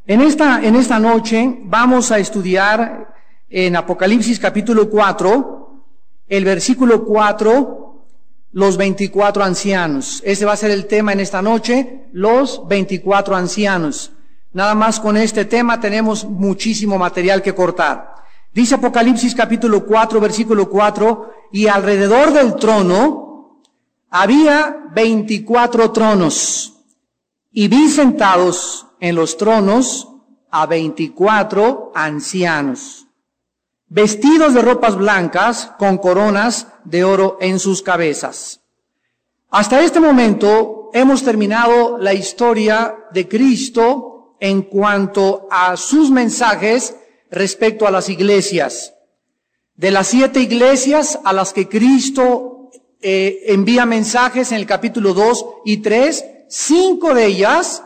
En esta noche vamos a estudiar en Apocalipsis capítulo 4, el versículo 4, los 24 ancianos. Ese va a ser el tema en esta noche, los 24 ancianos. Nada más con este tema tenemos muchísimo material que cortar. Dice Apocalipsis capítulo 4, versículo 4, y alrededor del trono había 24 tronos, y vi sentados en los tronos a 24 ancianos, vestidos de ropas blancas, con coronas de oro en sus cabezas. Hasta este momento hemos terminado la historia de Cristo en cuanto a sus mensajes respecto a las iglesias. De las 7 iglesias a las que Cristo envía mensajes en el capítulo 2 y 3, 5 de ellas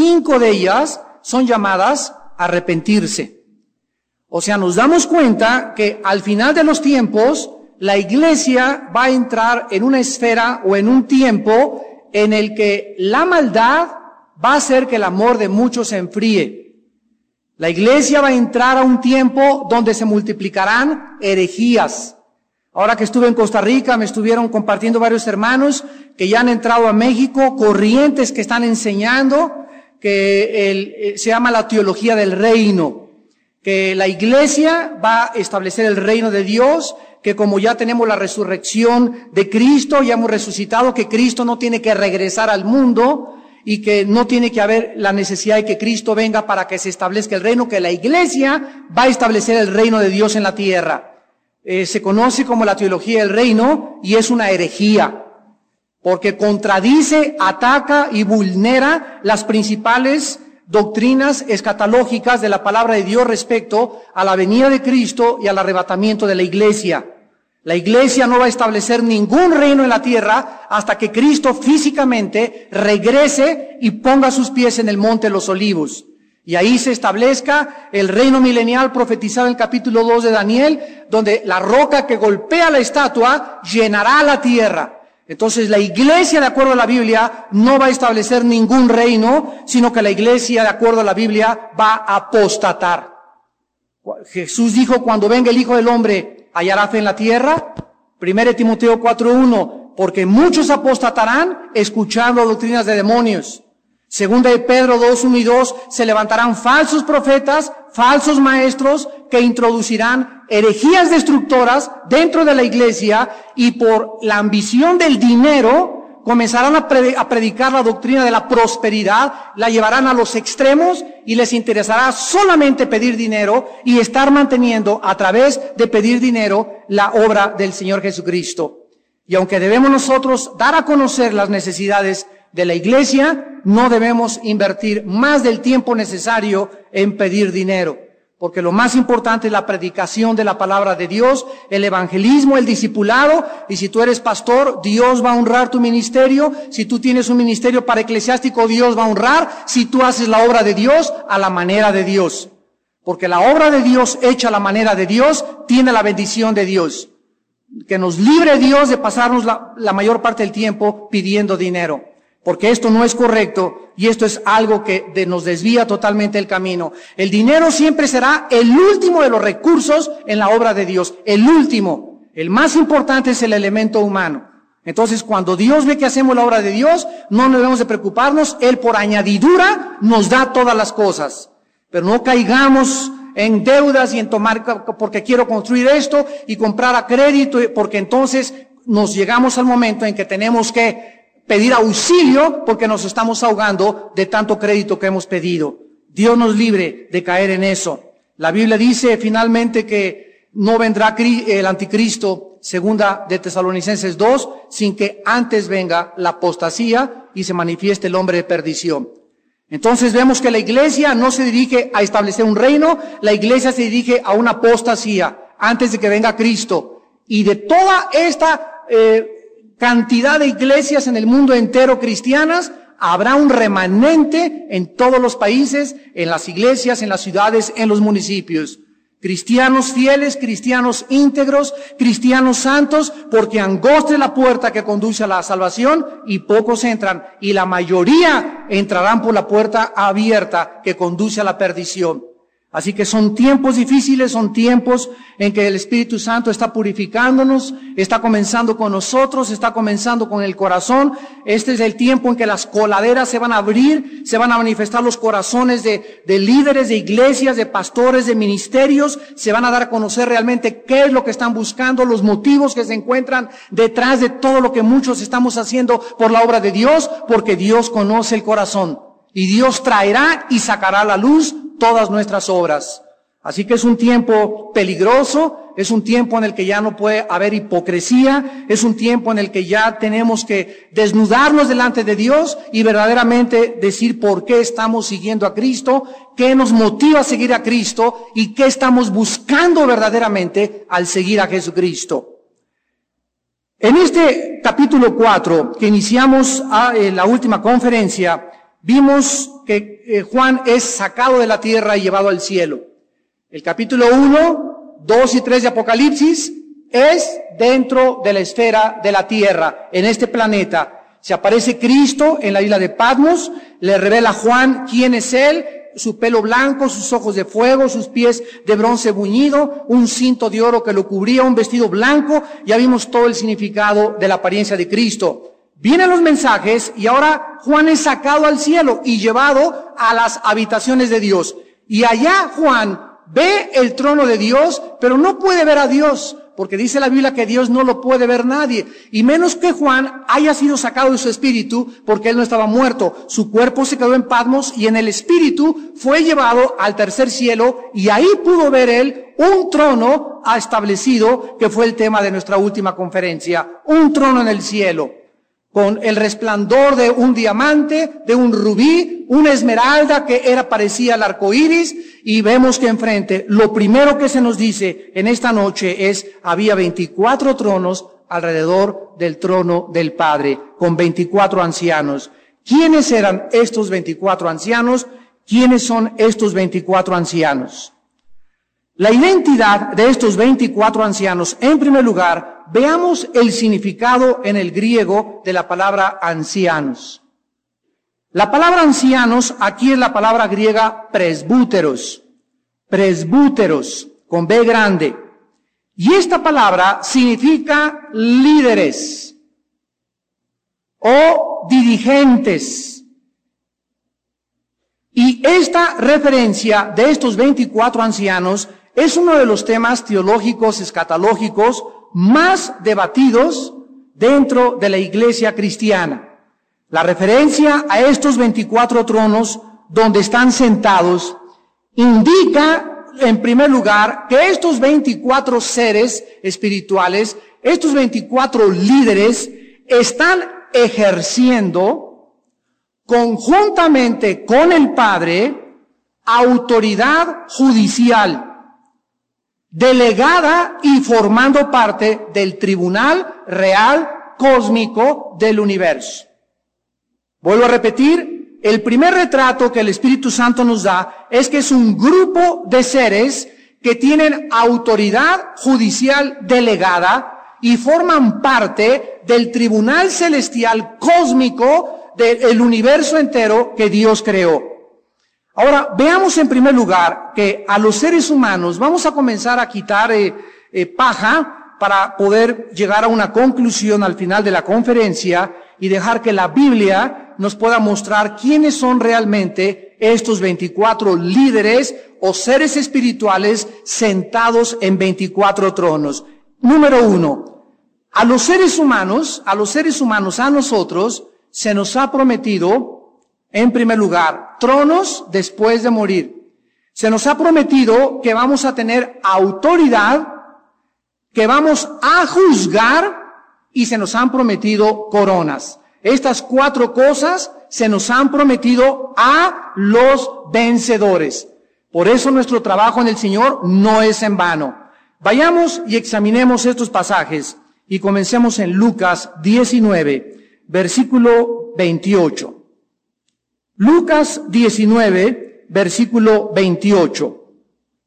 son llamadas a arrepentirse. O sea, nos damos cuenta que al final de los tiempos, la iglesia va a entrar en una esfera o en un tiempo en el que la maldad va a hacer que el amor de muchos se enfríe. La iglesia va a entrar a un tiempo donde se multiplicarán herejías. Ahora que estuve en Costa Rica, me estuvieron compartiendo varios hermanos que ya han entrado a México, corrientes que están enseñando que se llama la teología del reino, que la iglesia va a establecer el reino de Dios, que como ya tenemos la resurrección de Cristo, ya hemos resucitado, que Cristo no tiene que regresar al mundo y que no tiene que haber la necesidad de que Cristo venga para que se establezca el reino, que la iglesia va a establecer el reino de Dios en la tierra. Se conoce como la teología del reino y es una herejía, porque contradice, ataca y vulnera las principales doctrinas escatológicas de la palabra de Dios respecto a la venida de Cristo y al arrebatamiento de la iglesia. La iglesia no va a establecer ningún reino en la tierra hasta que Cristo físicamente regrese y ponga sus pies en el monte de los olivos. Y ahí se establezca el reino milenial profetizado en el capítulo 2 de Daniel, donde la roca que golpea la estatua llenará la tierra. Entonces la iglesia, de acuerdo a la Biblia, no va a establecer ningún reino, sino que la iglesia, de acuerdo a la Biblia, va a apostatar. Jesús dijo, cuando venga el Hijo del Hombre, ¿hallará fe en la tierra? 1 Timoteo 4:1, porque muchos apostatarán escuchando doctrinas de demonios. 2 de Pedro 2:1 y 2, se levantarán falsos profetas, falsos maestros, que introducirán herejías destructoras dentro de la iglesia y por la ambición del dinero comenzarán a predicar la doctrina de la prosperidad, la llevarán a los extremos y les interesará solamente pedir dinero y estar manteniendo a través de pedir dinero la obra del Señor Jesucristo. Y aunque debemos nosotros dar a conocer las necesidades de la iglesia, no debemos invertir más del tiempo necesario en pedir dinero, porque lo más importante es la predicación de la palabra de Dios, el evangelismo, el discipulado, y si tú eres pastor, Dios va a honrar tu ministerio. Si tú tienes un ministerio para eclesiástico, Dios va a honrar si tú haces la obra de Dios a la manera de Dios, porque la obra de Dios hecha a la manera de Dios tiene la bendición de Dios. Que nos libre Dios de pasarnos la mayor parte del tiempo pidiendo dinero, porque esto no es correcto y esto es algo que nos desvía totalmente el camino. El dinero siempre será el último de los recursos en la obra de Dios, el último. El más importante es el elemento humano. Entonces, cuando Dios ve que hacemos la obra de Dios, no debemos de preocuparnos. Él por añadidura nos da todas las cosas. Pero no caigamos en deudas y en tomar porque quiero construir esto y comprar a crédito, porque entonces nos llegamos al momento en que tenemos que pedir auxilio porque nos estamos ahogando de tanto crédito que hemos pedido. Dios nos libre de caer en eso. La Biblia dice finalmente que no vendrá el anticristo, 2 de Tesalonicenses 2, sin que antes venga la apostasía y se manifieste el hombre de perdición. Entonces vemos que la iglesia no se dirige a establecer un reino, la iglesia se dirige a una apostasía antes de que venga Cristo. Y de toda esta cantidad de iglesias en el mundo entero cristianas, habrá un remanente en todos los países, en las iglesias, en las ciudades, en los municipios. Cristianos fieles, cristianos íntegros, cristianos santos, porque angosta es la puerta que conduce a la salvación y pocos entran, y la mayoría entrarán por la puerta abierta que conduce a la perdición. Así que son tiempos difíciles, son tiempos en que el Espíritu Santo está purificándonos, está comenzando con nosotros, está comenzando con el corazón. Este es el tiempo en que las coladeras se van a abrir, se van a manifestar los corazones de líderes, de iglesias, de pastores, de ministerios, se van a dar a conocer realmente qué es lo que están buscando, los motivos que se encuentran detrás de todo lo que muchos estamos haciendo por la obra de Dios, porque Dios conoce el corazón. Y Dios traerá y sacará a la luz todas nuestras obras. Así que es un tiempo peligroso, es un tiempo en el que ya no puede haber hipocresía, es un tiempo en el que ya tenemos que desnudarnos delante de Dios y verdaderamente decir por qué estamos siguiendo a Cristo, qué nos motiva a seguir a Cristo y qué estamos buscando verdaderamente al seguir a Jesucristo. En este capítulo 4 que iniciamos la última conferencia, vimos que Juan es sacado de la tierra y llevado al cielo. El capítulo 1, 2 y 3 de Apocalipsis es dentro de la esfera de la tierra, en este planeta. Se aparece Cristo en la isla de Patmos, le revela a Juan quién es Él, su pelo blanco, sus ojos de fuego, sus pies de bronce buñido, un cinto de oro que lo cubría, un vestido blanco. Ya vimos todo el significado de la apariencia de Cristo. Vienen los mensajes y ahora Juan es sacado al cielo y llevado a las habitaciones de Dios. Y allá Juan ve el trono de Dios, pero no puede ver a Dios, porque dice la Biblia que Dios no lo puede ver nadie. Y menos que Juan haya sido sacado de su espíritu, porque él no estaba muerto. Su cuerpo se quedó en Patmos y en el espíritu fue llevado al tercer cielo y ahí pudo ver él un trono establecido, que fue el tema de nuestra última conferencia. Un trono en el cielo, con el resplandor de un diamante, de un rubí, una esmeralda que parecía el arco iris, y vemos que enfrente, lo primero que se nos dice en esta noche es, había 24 tronos alrededor del trono del Padre, con 24 ancianos. ¿Quiénes eran estos 24 ancianos? ¿Quiénes son estos 24 ancianos? La identidad de estos 24 ancianos, en primer lugar, veamos el significado en el griego de la palabra ancianos. La palabra ancianos aquí es la palabra griega presbúteros, con B grande. Y esta palabra significa líderes o dirigentes. Y esta referencia de estos 24 ancianos es uno de los temas teológicos, escatológicos, más debatidos dentro de la iglesia cristiana. La referencia a estos 24 tronos donde están sentados indica, en primer lugar, que estos 24 seres espirituales, estos 24 líderes, están ejerciendo conjuntamente con el Padre autoridad judicial, delegada y formando parte del tribunal real cósmico del universo. Vuelvo a repetir, el primer retrato que el Espíritu Santo nos da es que es un grupo de seres que tienen autoridad judicial delegada y forman parte del tribunal celestial cósmico del universo entero que Dios creó. Ahora, veamos en primer lugar que a los seres humanos vamos a comenzar a quitar paja para poder llegar a una conclusión al final de la conferencia y dejar que la Biblia nos pueda mostrar quiénes son realmente estos 24 líderes o seres espirituales sentados en 24 tronos. Número 1, a los seres humanos, a nosotros, se nos ha prometido, en primer lugar, tronos después de morir. Se nos ha prometido que vamos a tener autoridad, que vamos a juzgar, y se nos han prometido coronas. Estas 4 cosas se nos han prometido a los vencedores. Por eso nuestro trabajo en el Señor no es en vano. Vayamos y examinemos estos pasajes y comencemos en Lucas 19, versículo 28. Lucas 19, versículo 28.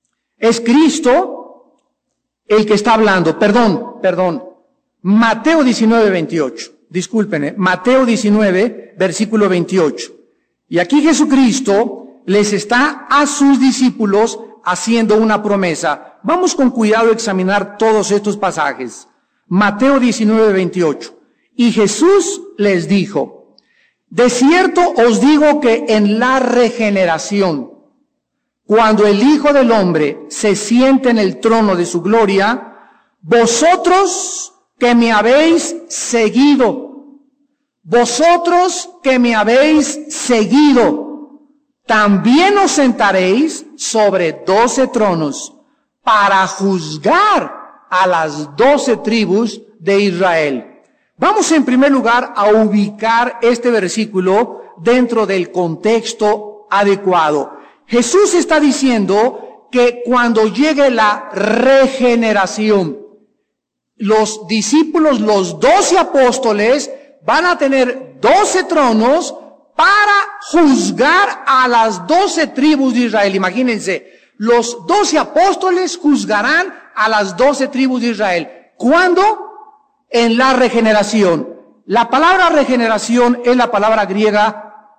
Es Cristo el que está hablando. Perdón. Mateo 19, 28. Discúlpenme. Mateo 19, versículo 28. Y aquí Jesucristo les está a sus discípulos haciendo una promesa. Vamos con cuidado a examinar todos estos pasajes. Mateo 19, 28. Y Jesús les dijo: de cierto os digo que en la regeneración, cuando el Hijo del Hombre se siente en el trono de su gloria, vosotros que me habéis seguido, también os sentaréis sobre 12 tronos para juzgar a las 12 tribus de Israel. Vamos en primer lugar a ubicar este versículo dentro del contexto adecuado. Jesús está diciendo que cuando llegue la regeneración, los discípulos, los 12 apóstoles, van a tener 12 tronos para juzgar a las 12 tribus de Israel. Imagínense, los 12 apóstoles juzgarán a las 12 tribus de Israel. ¿Cuándo? En la regeneración. La palabra regeneración es la palabra griega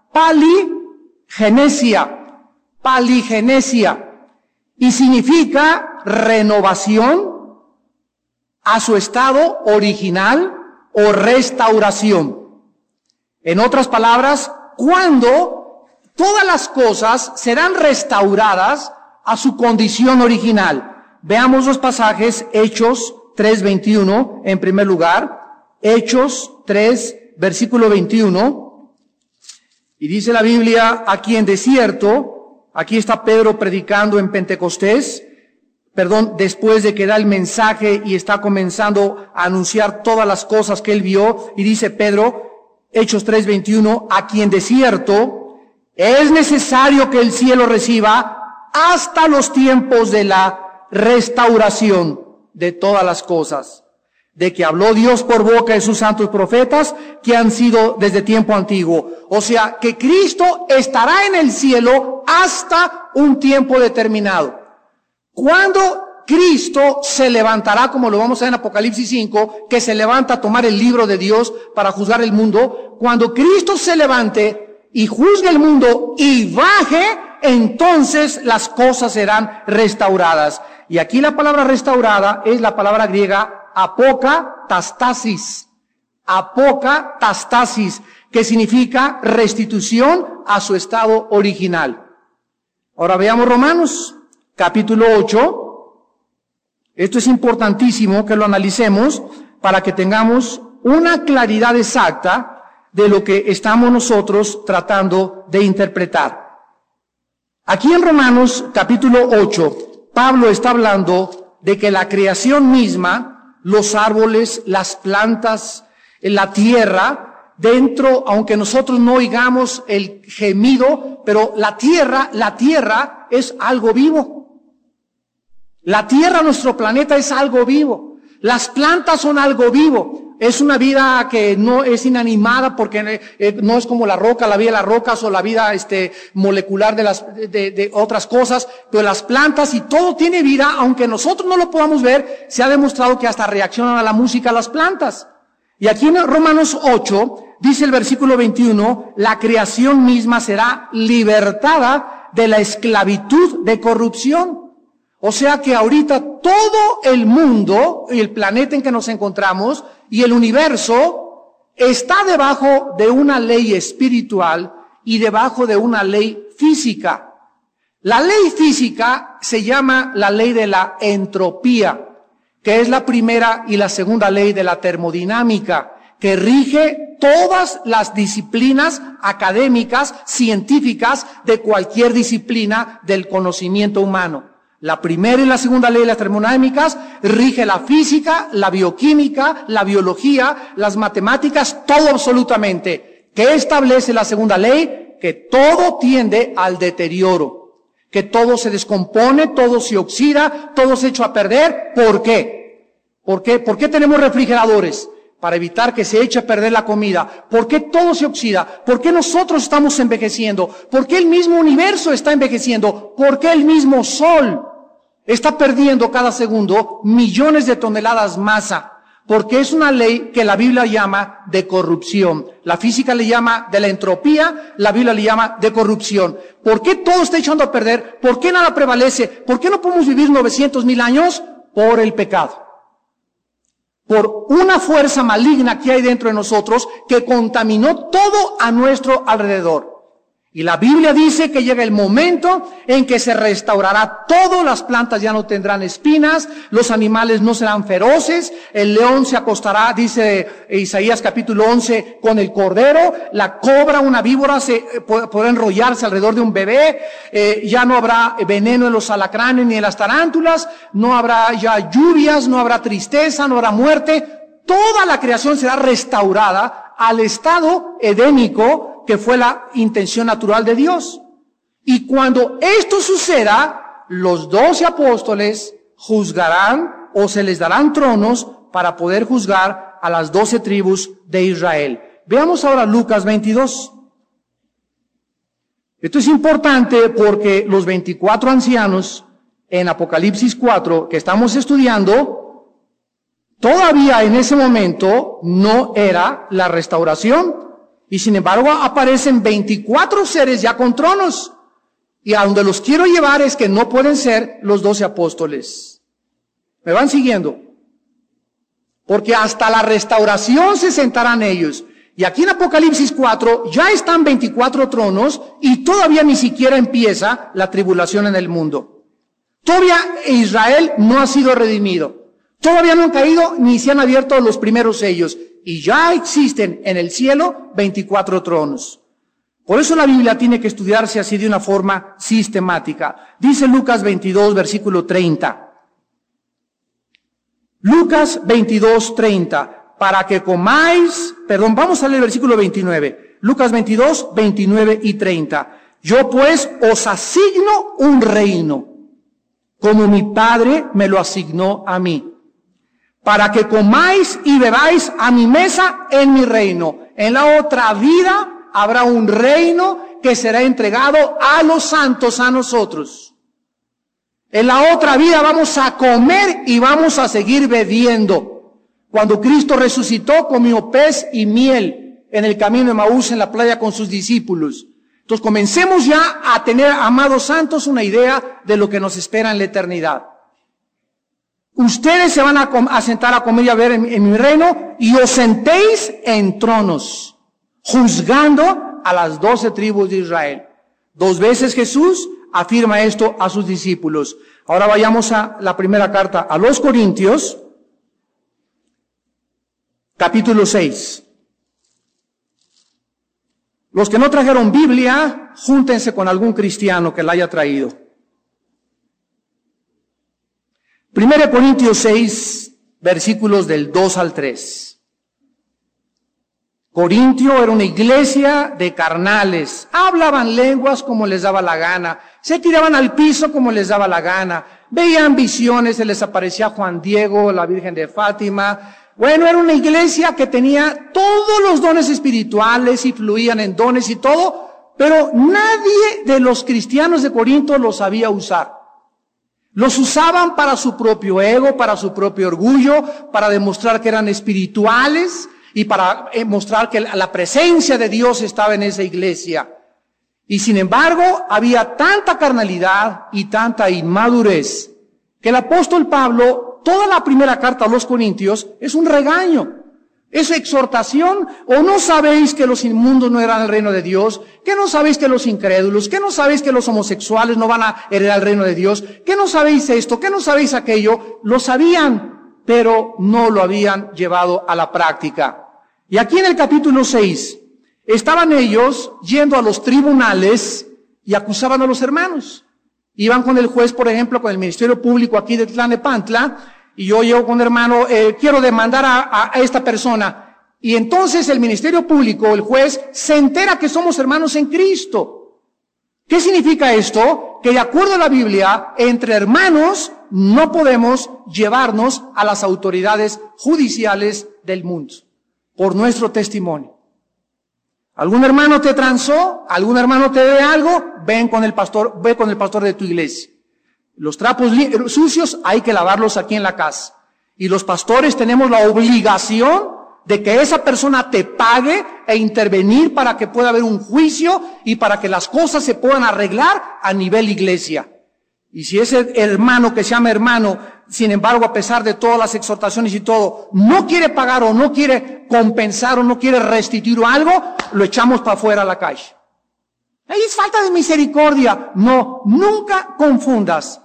paligenesia, y significa renovación a su estado original o restauración. En otras palabras, cuando todas las cosas serán restauradas a su condición original. Veamos los pasajes. Hechos 3:21 en primer lugar. Hechos 3, versículo 21. Y dice la Biblia: aquí en desierto, aquí está Pedro predicando en Pentecostés, después de que da el mensaje y está comenzando a anunciar todas las cosas que él vio, y dice Pedro, Hechos 3:21, aquí en desierto es necesario que el cielo reciba hasta los tiempos de la restauración de todas las cosas, de que habló Dios por boca de sus santos profetas que han sido desde tiempo antiguo. O sea, que Cristo estará en el cielo hasta un tiempo determinado. Cuando Cristo se levantará, como lo vamos a ver en Apocalipsis 5, que se levanta a tomar el libro de Dios para juzgar el mundo, cuando Cristo se levante y juzgue el mundo y baje, entonces las cosas serán restauradas. Y aquí la palabra restaurada es la palabra griega apokatastasis, que significa restitución a su estado original. Ahora veamos Romanos, capítulo 8. Esto es importantísimo que lo analicemos para que tengamos una claridad exacta de lo que estamos nosotros tratando de interpretar. Aquí en Romanos, capítulo 8, Pablo está hablando de que la creación misma, los árboles, las plantas, la tierra, dentro, aunque nosotros no oigamos el gemido, pero la tierra es algo vivo. La tierra, nuestro planeta, es algo vivo. Las plantas son algo vivo. Es una vida que no es inanimada porque no es como la roca, la vida de las rocas o la vida molecular de otras cosas, pero las plantas y todo tiene vida, aunque nosotros no lo podamos ver. Se ha demostrado que hasta reaccionan a la música las plantas. Y aquí en Romanos 8 dice el versículo 21, la creación misma será libertada de la esclavitud de corrupción. O sea que ahorita todo el mundo y el planeta en que nos encontramos y el universo está debajo de una ley espiritual y debajo de una ley física. La ley física se llama la ley de la entropía, que es la primera y la segunda ley de la termodinámica, que rige todas las disciplinas académicas, científicas, de cualquier disciplina del conocimiento humano. La primera y la segunda ley de las termodinámicas rige la física, la bioquímica, la biología, las matemáticas, todo absolutamente. ¿Qué establece la segunda ley? Que todo tiende al deterioro, que todo se descompone, todo se oxida, todo se echa a perder. ¿Por qué? ¿Por qué tenemos refrigeradores? Para evitar que se eche a perder la comida. ¿Por qué todo se oxida? ¿Por qué nosotros estamos envejeciendo? ¿Por qué el mismo universo está envejeciendo? ¿Por qué el mismo sol está perdiendo cada segundo millones de toneladas masa, porque es una ley que la Biblia llama de corrupción. La física le llama de la entropía, la Biblia le llama de corrupción. ¿Por qué todo está echando a perder? ¿Por qué nada prevalece? ¿Por qué no podemos vivir 900,000 años? Por el pecado. Por una fuerza maligna que hay dentro de nosotros que contaminó todo a nuestro alrededor. Y la Biblia dice que llega el momento en que se restaurará todo, las plantas ya no tendrán espinas, los animales no serán feroces, el león se acostará, dice Isaías capítulo 11, con el cordero, la cobra, una víbora podrá enrollarse alrededor de un bebé, ya no habrá veneno en los alacranes ni en las tarántulas, no habrá ya lluvias, no habrá tristeza, no habrá muerte, toda la creación será restaurada al estado edénico que fue la intención natural de Dios. Y cuando esto suceda, los 12 apóstoles juzgarán o se les darán tronos para poder juzgar a las 12 tribus de Israel. Veamos ahora Lucas 22. Esto es importante porque los 24 ancianos en Apocalipsis 4 que estamos estudiando, todavía en ese momento no era la restauración. Y sin embargo aparecen 24 seres ya con tronos. Y a donde los quiero llevar es que no pueden ser los 12 apóstoles. ¿Me van siguiendo? Porque hasta la restauración se sentarán ellos. Y aquí en Apocalipsis 4 ya están 24 tronos y todavía ni siquiera empieza la tribulación en el mundo. Todavía Israel no ha sido redimido. Todavía no han caído ni se han abierto los primeros sellos. Y ya existen en el cielo 24 tronos. Por eso la Biblia tiene que estudiarse así de una forma sistemática. Dice Lucas 22, versículo 30. Lucas 22, 30. Para que comáis, vamos a leer el versículo 29. Lucas 22, 29 y 30. Yo pues os asigno un reino, como mi Padre me lo asignó a mí, para que comáis y bebáis a mi mesa en mi reino. En la otra vida habrá un reino que será entregado a los santos, a nosotros. En la otra vida vamos a comer y vamos a seguir bebiendo. Cuando Cristo resucitó, comió pez y miel en el camino de Maús, en la playa con sus discípulos. Entonces comencemos ya a tener, amados santos, una idea de lo que nos espera en la eternidad. Ustedes se van a sentar a comer y a ver en mi reino, y os sentéis en tronos, juzgando a las 12 tribus de Israel. 2 veces Jesús afirma esto a sus discípulos. Ahora vayamos a la primera carta a los Corintios, capítulo 6. Los que no trajeron Biblia, júntense con algún cristiano que la haya traído. 1 Corintios 6, versículos del 2 al 3. Corintio era una iglesia de carnales. Hablaban lenguas como les daba la gana. Se tiraban al piso como les daba la gana. Veían visiones, se les aparecía Juan Diego, la Virgen de Fátima. Bueno, era una iglesia que tenía todos los dones espirituales y fluían en dones y todo, pero nadie de los cristianos de Corinto los sabía usar. Los usaban para su propio ego, para su propio orgullo, para demostrar que eran espirituales y para mostrar que la presencia de Dios estaba en esa iglesia. Y sin embargo, había tanta carnalidad y tanta inmadurez que el apóstol Pablo, toda la primera carta a los Corintios, es un regaño. Es exhortación. ¿O no sabéis que los inmundos no heredan el reino de Dios? ¿Que no sabéis que los incrédulos? ¿Que no sabéis que los homosexuales no van a heredar el reino de Dios? ¿Que no sabéis esto? ¿Que no sabéis aquello? Lo sabían, pero no lo habían llevado a la práctica. Y aquí en el capítulo 6, estaban ellos yendo a los tribunales y acusaban a los hermanos. Iban con el juez, por ejemplo, con el Ministerio Público aquí de Tlalnepantla, y yo llego con un hermano, quiero demandar a esta persona. Y entonces el Ministerio Público, el juez, se entera que somos hermanos en Cristo. ¿Qué significa esto? Que de acuerdo a la Biblia, entre hermanos no podemos llevarnos a las autoridades judiciales del mundo por nuestro testimonio. ¿Algún hermano te transó? ¿Algún hermano te debe algo? Ve con el pastor de tu iglesia. Los trapos sucios hay que lavarlos aquí en la casa. Y los pastores tenemos la obligación de que esa persona te pague e intervenir para que pueda haber un juicio y para que las cosas se puedan arreglar a nivel iglesia. Y si ese hermano que se llama hermano, sin embargo, a pesar de todas las exhortaciones y todo, no quiere pagar o no quiere compensar o no quiere restituir algo, lo echamos para afuera a la calle. Ahí es falta de misericordia. No, nunca confundas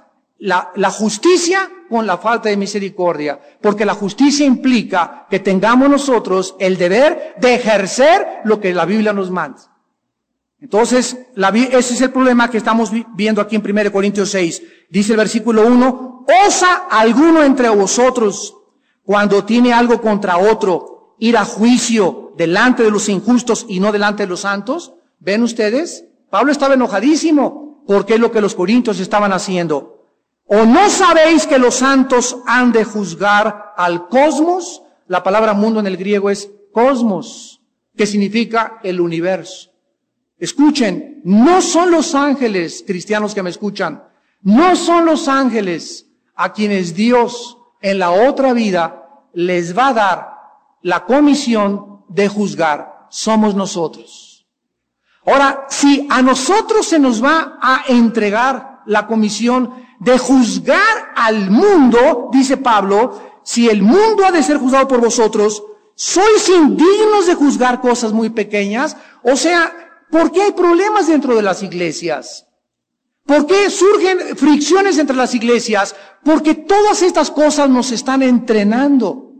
la justicia con la falta de misericordia, porque la justicia implica que tengamos nosotros el deber de ejercer lo que la Biblia nos manda. Entonces, ese es el problema que estamos viendo aquí en 1 Corintios 6. Dice el versículo 1, ¿osa alguno entre vosotros, cuando tiene algo contra otro, ir a juicio delante de los injustos y no delante de los santos? ¿Ven ustedes? Pablo estaba enojadísimo porque es lo que los corintios estaban haciendo. ¿O no sabéis que los santos han de juzgar al cosmos? La palabra mundo en el griego es cosmos, que significa el universo. Escuchen, no son los ángeles, cristianos que me escuchan, no son los ángeles a quienes Dios en la otra vida les va a dar la comisión de juzgar. Somos nosotros. Ahora, si a nosotros se nos va a entregar la comisión de juzgar al mundo, dice Pablo, si el mundo ha de ser juzgado por vosotros, ¿sois indignos de juzgar cosas muy pequeñas? O sea, ¿por qué hay problemas dentro de las iglesias? ¿Por qué surgen fricciones entre las iglesias? Porque todas estas cosas nos están entrenando,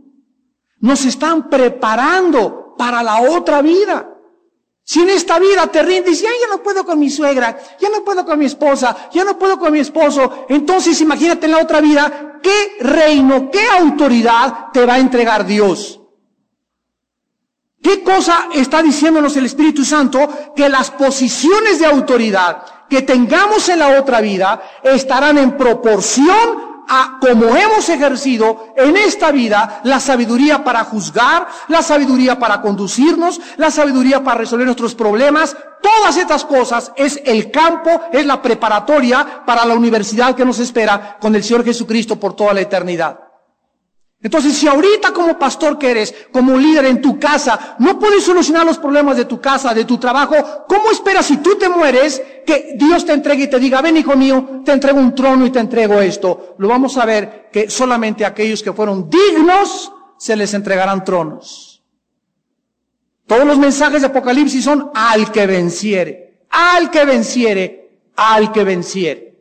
nos están preparando para la otra vida. Si en esta vida te rindes y ya no puedo con mi suegra, ya no puedo con mi esposa, ya no puedo con mi esposo, entonces imagínate en la otra vida, ¿qué reino, qué autoridad te va a entregar Dios? ¿Qué cosa está diciéndonos el Espíritu Santo? Que las posiciones de autoridad que tengamos en la otra vida estarán en proporción a como hemos ejercido en esta vida la sabiduría para juzgar, la sabiduría para conducirnos, la sabiduría para resolver nuestros problemas. Todas estas cosas es el campo, es la preparatoria para la universidad que nos espera con el Señor Jesucristo por toda la eternidad. Entonces, si ahorita como pastor que eres, como líder en tu casa, no puedes solucionar los problemas de tu casa, de tu trabajo, ¿cómo esperas si tú te mueres que Dios te entregue y te diga, ven hijo mío, te entrego un trono y te entrego esto? Lo vamos a ver que solamente a aquellos que fueron dignos se les entregarán tronos. Todos los mensajes de Apocalipsis son al que venciere, al que venciere, al que venciere.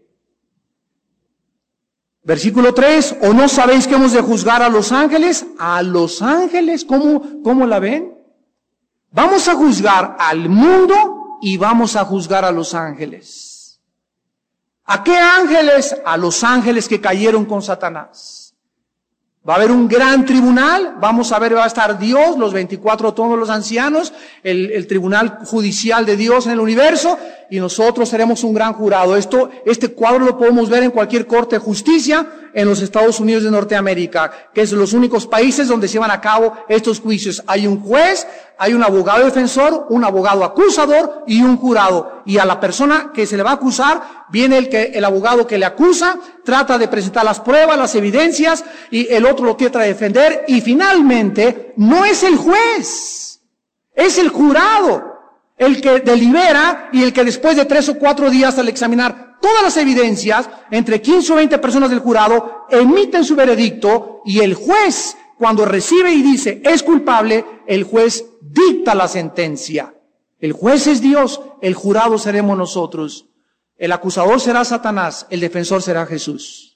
Versículo 3, ¿o no sabéis que hemos de juzgar a los ángeles? A los ángeles, ¿cómo la ven? Vamos a juzgar al mundo y vamos a juzgar a los ángeles. ¿A qué ángeles? A los ángeles que cayeron con Satanás. Va a haber un gran tribunal, vamos a ver, va a estar Dios, los 24 todos los ancianos, el tribunal judicial de Dios en el universo, y nosotros seremos un gran jurado. Este cuadro lo podemos ver en cualquier corte de justicia en los Estados Unidos de Norteamérica, que es los únicos países donde se llevan a cabo estos juicios. Hay un juez, hay un abogado defensor, un abogado acusador y un jurado. Y a la persona que se le va a acusar, viene el abogado que le acusa, trata de presentar las pruebas, las evidencias, y el otro lo trata de defender, y finalmente no es el juez, es el jurado el que delibera y el que después de 3 o 4 días al examinar todas las evidencias, entre 15 o 20 personas del jurado emiten su veredicto, y el juez, cuando recibe y dice es culpable, el juez dicta la sentencia. El juez es Dios, el jurado seremos nosotros. El acusador será Satanás, el defensor será Jesús.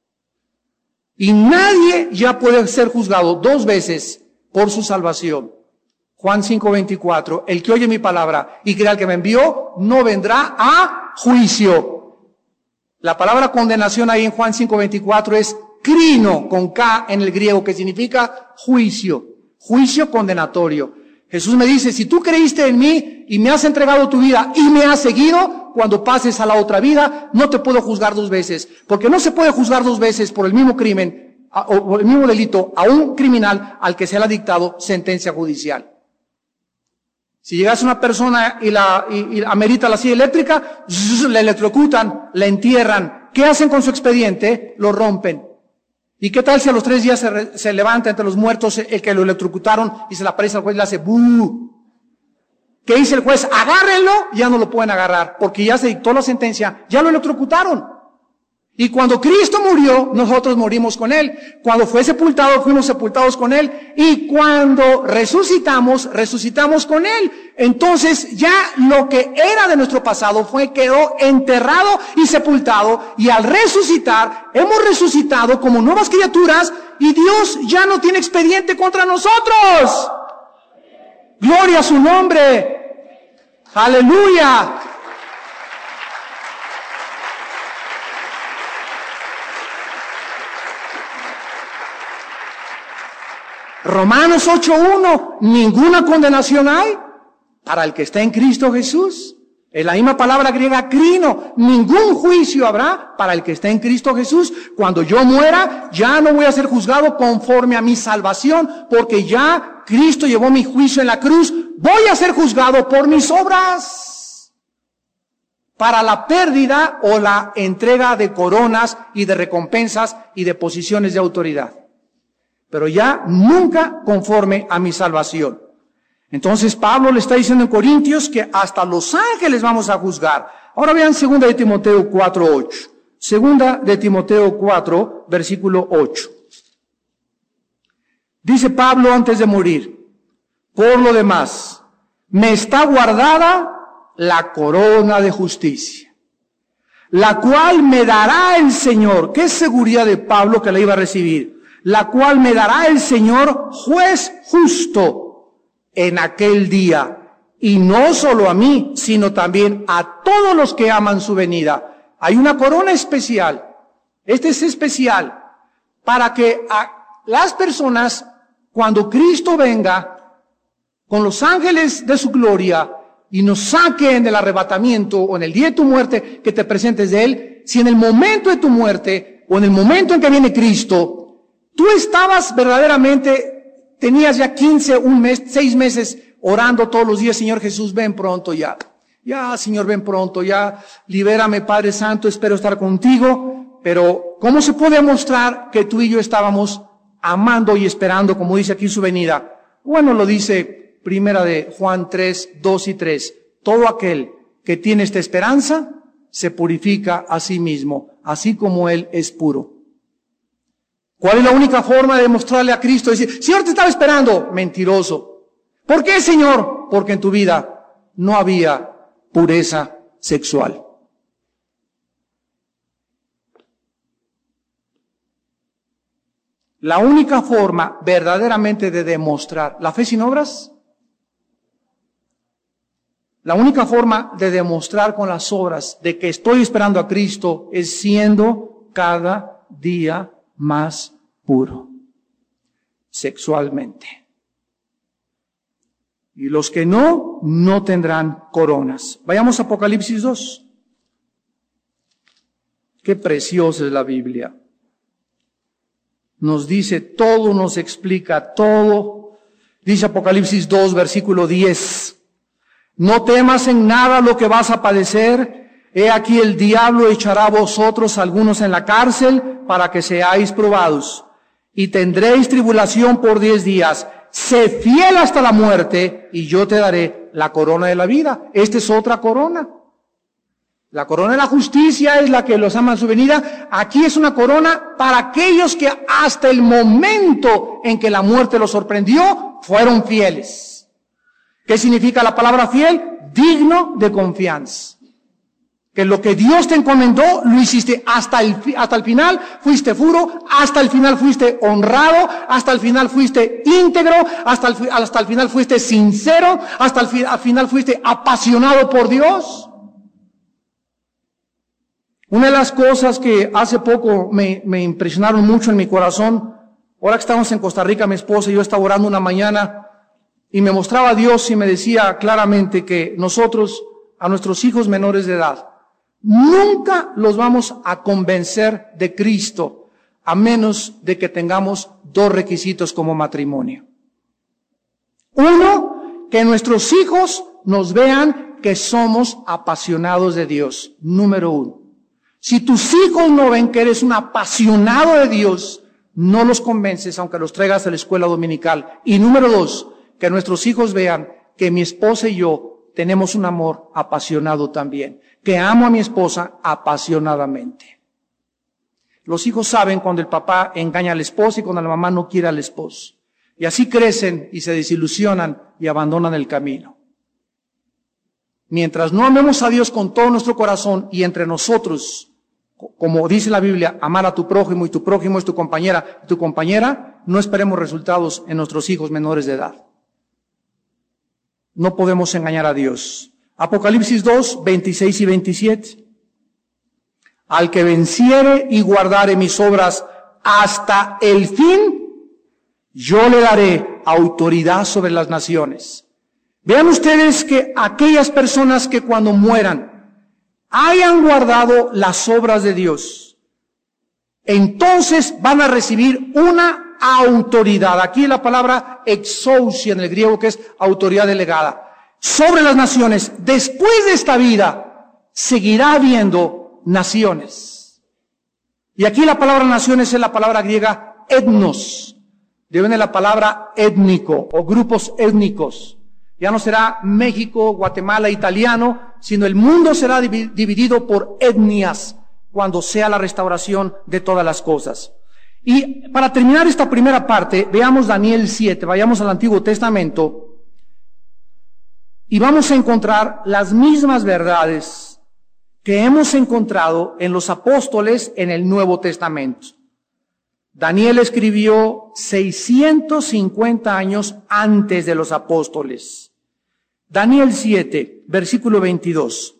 Y nadie ya puede ser juzgado 2 veces por su salvación. Juan 5:24, el que oye mi palabra y crea al que me envió, no vendrá a juicio. La palabra condenación ahí en Juan 5:24 es crino, con K en el griego, que significa juicio, juicio condenatorio. Jesús me dice, si tú creíste en mí y me has entregado tu vida y me has seguido, cuando pases a la otra vida, no te puedo juzgar 2 veces, porque no se puede juzgar 2 veces por el mismo crimen o por el mismo delito a un criminal al que se le ha dictado sentencia judicial. Si llegase una persona y amerita la silla eléctrica, la electrocutan, la entierran ¿qué hacen con su expediente? Lo rompen. ¿Y qué tal si a los 3 días se levanta entre los muertos el que lo electrocutaron y se le aparece al juez y le hace ¡bú! ¿Qué dice el juez? Agárrenlo, ya no lo pueden agarrar, porque ya se dictó la sentencia, ya lo electrocutaron. Y cuando Cristo murió, nosotros morimos con Él. Cuando fue sepultado, fuimos sepultados con Él. Y cuando resucitamos, resucitamos con Él. Entonces ya lo que era de nuestro pasado quedó enterrado y sepultado. Y al resucitar, hemos resucitado como nuevas criaturas y Dios ya no tiene expediente contra nosotros. Gloria a su nombre. Aleluya. Romanos 8:1, ninguna condenación hay para el que está en Cristo Jesús. Es la misma palabra griega crino, ningún juicio habrá para el que está en Cristo Jesús. Cuando yo muera, ya no voy a ser juzgado conforme a mi salvación, porque ya Cristo llevó mi juicio en la cruz. Voy a ser juzgado por mis obras, para la pérdida o la entrega de coronas y de recompensas y de posiciones de autoridad. Pero ya nunca conforme a mi salvación. Entonces Pablo le está diciendo en Corintios que hasta los ángeles vamos a juzgar. Ahora vean 2 de Timoteo 4:8. 2 de Timoteo 4, versículo 8. Dice Pablo antes de morir: por lo demás, me está guardada la corona de justicia, la cual me dará el Señor. ¿Qué seguridad de Pablo que la iba a recibir? La cual me dará el Señor, juez justo, en aquel día. Y no solo a mí, sino también a todos los que aman su venida. Hay una corona especial. Este es especial para que a las personas, cuando Cristo venga con los ángeles de su gloria y nos saquen del arrebatamiento o en el día de tu muerte, que te presentes de Él, si en el momento de tu muerte o en el momento en que viene Cristo, tú estabas verdaderamente, tenías ya 15, un mes, 6 meses orando todos los días: Señor Jesús, ven pronto ya. Ya, Señor, ven pronto, ya, libérame, Padre Santo, espero estar contigo. Pero, ¿cómo se puede mostrar que tú y yo estábamos amando y esperando, como dice aquí, su venida? Bueno, lo dice primera de Juan 3, 2 y 3. Todo aquel que tiene esta esperanza se purifica a sí mismo, así como Él es puro. ¿Cuál es la única forma de demostrarle a Cristo? Decir: Señor, te estaba esperando. Mentiroso. ¿Por qué, Señor? Porque en tu vida no había pureza sexual. La única forma verdaderamente de demostrar la fe sin obras, la única forma de demostrar con las obras de que estoy esperando a Cristo es siendo cada día más puro sexualmente. Y los que no tendrán coronas. Vayamos a Apocalipsis 2. Qué preciosa es la Biblia. Nos dice todo, nos explica todo. Dice Apocalipsis 2, versículo 10. No temas en nada lo que vas a padecer. He aquí el diablo echará a vosotros algunos en la cárcel para que seáis probados. Y tendréis tribulación por 10 días. Sé fiel hasta la muerte y yo te daré la corona de la vida. Esta es otra corona. La corona de la justicia es la que los ama en su venida. Aquí es una corona para aquellos que hasta el momento en que la muerte los sorprendió, fueron fieles. ¿Qué significa la palabra fiel? Digno de confianza. Que lo que Dios te encomendó, lo hiciste hasta el final, fuiste puro, hasta el final fuiste honrado, hasta el final fuiste íntegro, hasta el final fuiste sincero, hasta el final fuiste apasionado por Dios. Una de las cosas que hace poco me impresionaron mucho en mi corazón, ahora que estábamos en Costa Rica, mi esposa y yo estaba orando una mañana, y me mostraba a Dios y me decía claramente que nosotros, a nuestros hijos menores de edad, nunca los vamos a convencer de Cristo a menos de que tengamos 2 requisitos como matrimonio. Uno, que nuestros hijos nos vean que somos apasionados de Dios. Número 1. Si tus hijos no ven que eres un apasionado de Dios, no los convences aunque los traigas a la escuela dominical. Y número 2, que nuestros hijos vean que mi esposa y yo tenemos un amor apasionado también, que amo a mi esposa apasionadamente. Los hijos saben cuando el papá engaña a la esposa y cuando la mamá no quiere al esposo. Y así crecen y se desilusionan y abandonan el camino. Mientras no amemos a Dios con todo nuestro corazón y entre nosotros, como dice la Biblia, amar a tu prójimo y tu prójimo es tu compañera, no esperemos resultados en nuestros hijos menores de edad. No podemos engañar a Dios. Apocalipsis 2, 26 y 27. Al que venciere y guardare mis obras hasta el fin, yo le daré autoridad sobre las naciones. Vean ustedes que aquellas personas que cuando mueran hayan guardado las obras de Dios, entonces van a recibir una autoridad. Aquí la palabra exousia en el griego, que es autoridad delegada, sobre las naciones. Después de esta vida seguirá habiendo naciones. Y aquí la palabra naciones es la palabra griega etnos. De donde la palabra étnico o grupos étnicos. Ya no será México, Guatemala, italiano, sino el mundo será dividido por etnias cuando sea la restauración de todas las cosas. Y para terminar esta primera parte, veamos Daniel 7, vayamos al Antiguo Testamento y vamos a encontrar las mismas verdades que hemos encontrado en los apóstoles en el Nuevo Testamento. Daniel escribió 650 años antes de los apóstoles. Daniel 7, versículo 22.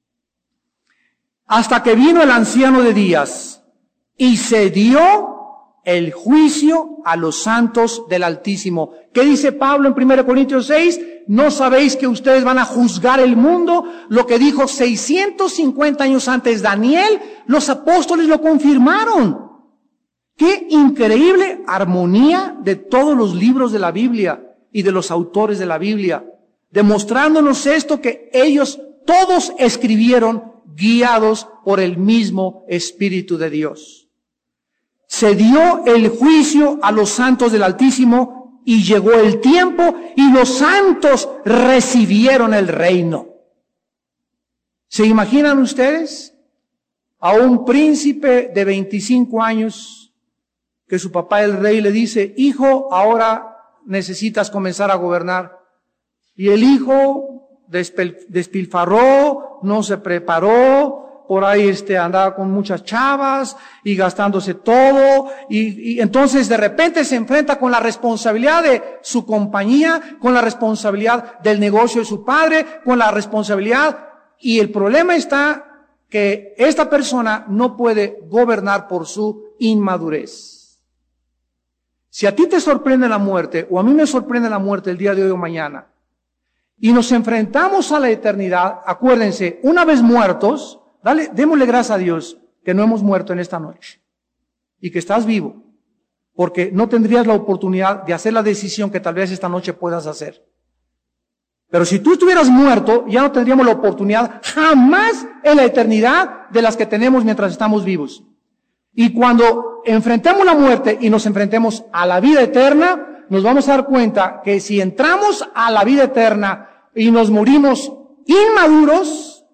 Hasta que vino el anciano de días y se dio el juicio a los santos del Altísimo. ¿Qué dice Pablo en 1 Corintios 6? ¿No sabéis que ustedes van a juzgar el mundo? Lo que dijo 650 años antes Daniel, los apóstoles lo confirmaron. Qué increíble armonía de todos los libros de la Biblia y de los autores de la Biblia, demostrándonos esto que ellos todos escribieron guiados por el mismo Espíritu de Dios. Se dio el juicio a los santos del Altísimo y llegó el tiempo y los santos recibieron el reino. ¿Se imaginan ustedes a un príncipe de 25 años que su papá el rey le dice, hijo, ahora necesitas comenzar a gobernar? Y el hijo despilfarró, no se preparó, por ahí andaba con muchas chavas y gastándose todo, y entonces de repente se enfrenta con la responsabilidad de su compañía, con la responsabilidad del negocio de su padre, con la responsabilidad, y el problema está que esta persona no puede gobernar por su inmadurez. Si a ti te sorprende la muerte, o a mí me sorprende la muerte el día de hoy o mañana, y nos enfrentamos a la eternidad, acuérdense, una vez muertos, démosle gracias a Dios que no hemos muerto en esta noche y que estás vivo, porque no tendrías la oportunidad de hacer la decisión que tal vez esta noche puedas hacer. Pero si tú estuvieras muerto, ya no tendríamos la oportunidad jamás en la eternidad de las que tenemos mientras estamos vivos. Y cuando enfrentemos la muerte y nos enfrentemos a la vida eterna, nos vamos a dar cuenta que si entramos a la vida eterna y nos morimos inmaduros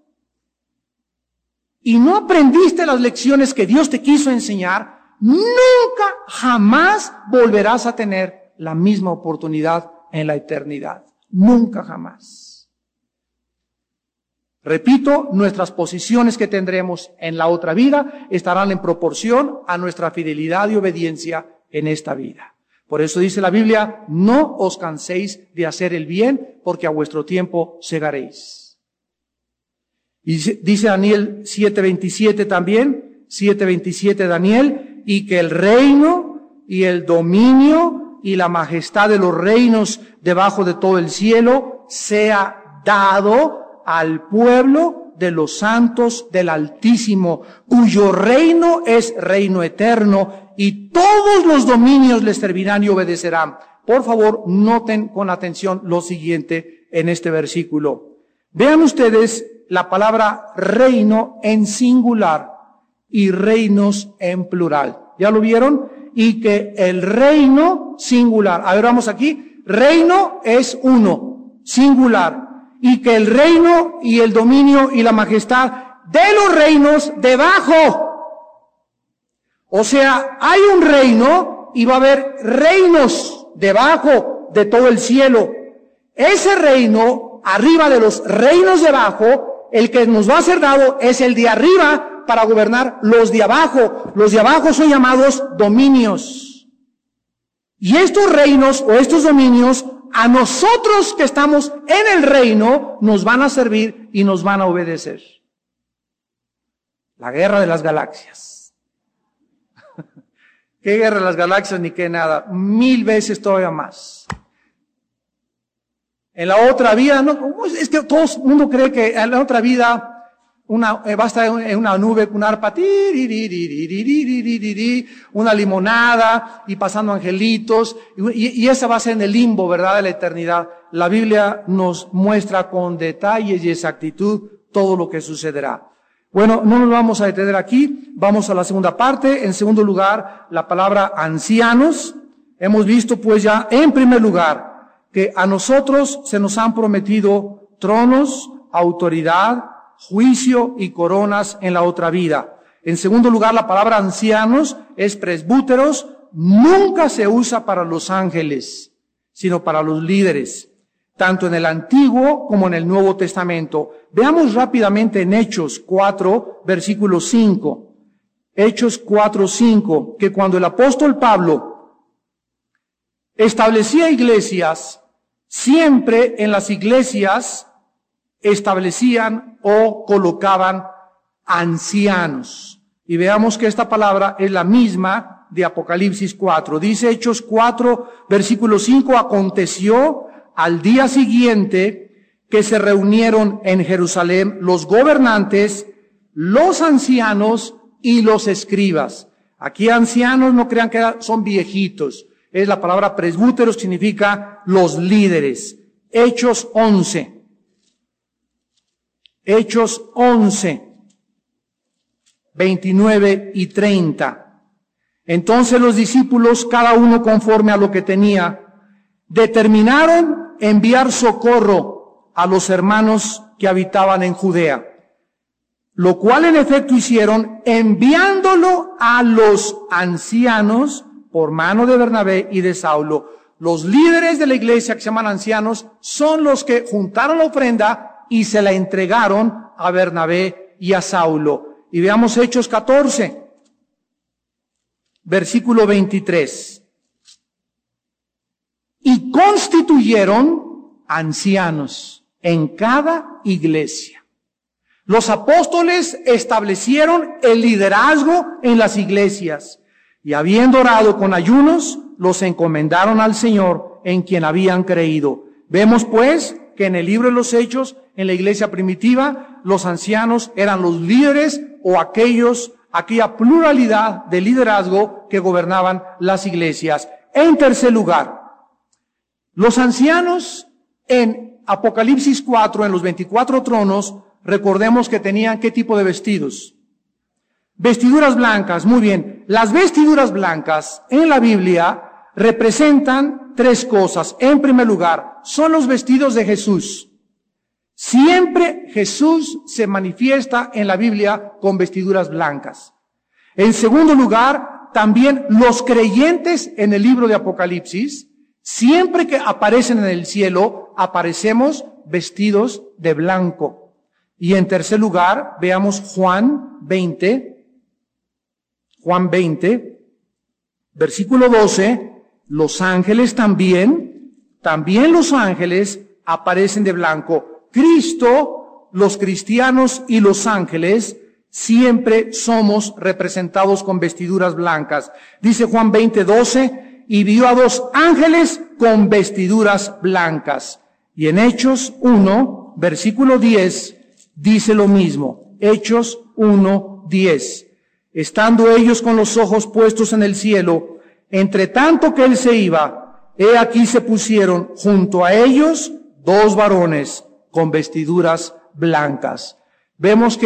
y no aprendiste las lecciones que Dios te quiso enseñar, nunca jamás volverás a tener la misma oportunidad en la eternidad. Nunca jamás. Repito, nuestras posiciones que tendremos en la otra vida estarán en proporción a nuestra fidelidad y obediencia en esta vida. Por eso dice la Biblia, no os canséis de hacer el bien, porque a vuestro tiempo segaréis. Y dice Daniel 7:27 también, 7:27 Daniel, y que el reino y el dominio y la majestad de los reinos debajo de todo el cielo sea dado al pueblo de los santos del Altísimo, cuyo reino es reino eterno, y todos los dominios les servirán y obedecerán. Por favor, noten con atención lo siguiente en este versículo. Vean ustedes la palabra reino en singular. y reinos en plural. ¿Ya lo vieron? Y que el reino singular. A ver, vamos aquí. Reino es uno, singular. Y que el reino y el dominio y la majestad de los reinos debajo. O sea, hay un reino y va a haber reinos debajo de todo el cielo. Ese reino, arriba de los reinos debajo, el que nos va a ser dado es el de arriba para gobernar los de abajo. Los de abajo son llamados dominios. Y estos reinos o estos dominios, a nosotros que estamos en el reino, nos van a servir y nos van a obedecer. La guerra de las galaxias. ¿Qué guerra de las galaxias ni qué nada? 1000 veces todavía más. En la otra vida, no, es que todo el mundo cree que en la otra vida va a estar en una nube con una arpa, una limonada y pasando angelitos, y esa va a ser en el limbo, ¿verdad?, de la eternidad. La Biblia nos muestra con detalles y exactitud todo lo que sucederá. Bueno, no nos vamos a detener aquí, vamos a la segunda parte. En segundo lugar, la palabra ancianos. Hemos visto pues ya, en primer lugar, que a nosotros se nos han prometido tronos, autoridad, juicio y coronas en la otra vida. En segundo lugar, la palabra ancianos es presbúteros, nunca se usa para los ángeles, sino para los líderes, tanto en el Antiguo como en el Nuevo Testamento. Veamos rápidamente en Hechos 4, versículo 5. Hechos 4, 5, que cuando el apóstol Pablo establecía iglesias, siempre en las iglesias establecían o colocaban ancianos. Y veamos que esta palabra es la misma de Apocalipsis 4. Dice Hechos 4, versículo 5, aconteció al día siguiente que se reunieron en Jerusalén los gobernantes, los ancianos y los escribas. Aquí ancianos no crean que son viejitos. Es la palabra presbúteros, significa los líderes. Hechos 11. Hechos 11, 29 y 30. Entonces los discípulos, cada uno conforme a lo que tenía, determinaron enviar socorro a los hermanos que habitaban en Judea, lo cual en efecto hicieron, enviándolo a los ancianos por mano de Bernabé y de Saulo. Los líderes de la iglesia, que se llaman ancianos, son los que juntaron la ofrenda y se la entregaron a Bernabé y a Saulo. Y veamos Hechos 14, versículo 23. Y constituyeron ancianos en cada iglesia. Los apóstoles establecieron el liderazgo en las iglesias y habiendo orado con ayunos, los encomendaron al Señor en quien habían creído. Vemos pues que en el libro de los Hechos, en la iglesia primitiva, los ancianos eran los líderes o aquella pluralidad de liderazgo que gobernaban las iglesias. En tercer lugar, los ancianos en Apocalipsis 4, en los 24 tronos, recordemos que tenían ¿qué tipo de vestidos? Vestiduras blancas. Muy bien. Las vestiduras blancas en la Biblia representan tres cosas. En primer lugar, son los vestidos de Jesús. Siempre Jesús se manifiesta en la Biblia con vestiduras blancas. En segundo lugar, también los creyentes en el libro de Apocalipsis, siempre que aparecen en el cielo, aparecemos vestidos de blanco. Y en tercer lugar, veamos Juan 20, versículo 12, los ángeles también los ángeles aparecen de blanco. Cristo, los cristianos y los ángeles siempre somos representados con vestiduras blancas. Dice Juan 20:12, y vio a dos ángeles con vestiduras blancas. Y en Hechos 1, versículo 10, dice lo mismo. Hechos 1:10. Estando ellos con los ojos puestos en el cielo, entre tanto que él se iba, he aquí se pusieron junto a ellos dos varones con vestiduras blancas. Vemos que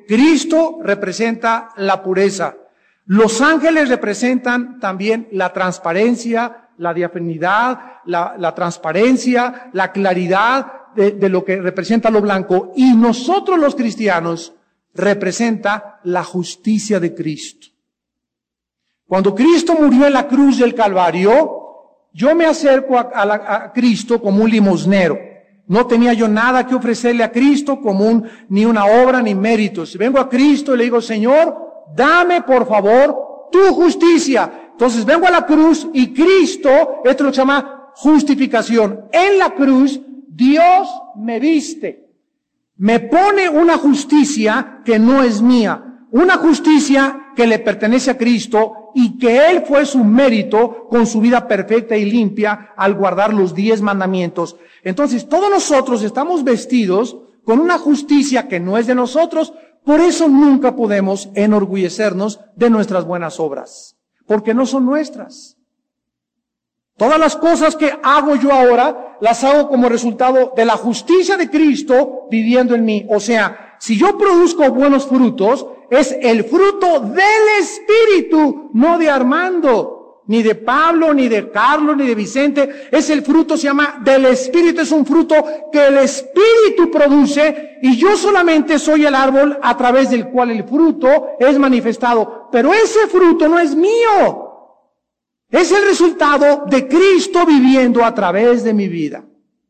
Cristo representa la pureza. Los ángeles representan también la transparencia, la diafanidad, la transparencia, la claridad de lo que representa lo blanco. Y nosotros los cristianos representa la justicia de Cristo. Cuando Cristo murió en la cruz del Calvario, yo me acerco a Cristo como un limosnero. No tenía yo nada que ofrecerle a Cristo como ni una obra ni méritos. Vengo a Cristo y le digo, Señor, dame por favor tu justicia. Entonces vengo a la cruz y Cristo, esto lo llama justificación. En la cruz Dios me viste. Me pone una justicia que no es mía. Una justicia que le pertenece a Cristo y que Él fue su mérito con su vida perfecta y limpia al guardar los 10 mandamientos. Entonces todos nosotros estamos vestidos con una justicia que no es de nosotros. Por eso nunca podemos enorgullecernos de nuestras buenas obras, porque no son nuestras. Todas las cosas que hago yo ahora, las hago como resultado de la justicia de Cristo viviendo en mí. O sea, si yo produzco buenos frutos, es el fruto del Espíritu, no de Armando, ni de Pablo, ni de Carlos, ni de Vicente. Es el fruto, se llama del Espíritu, es un fruto que el Espíritu produce y yo solamente soy el árbol a través del cual el fruto es manifestado. Pero ese fruto no es mío. Es el resultado de Cristo viviendo a través de mi vida.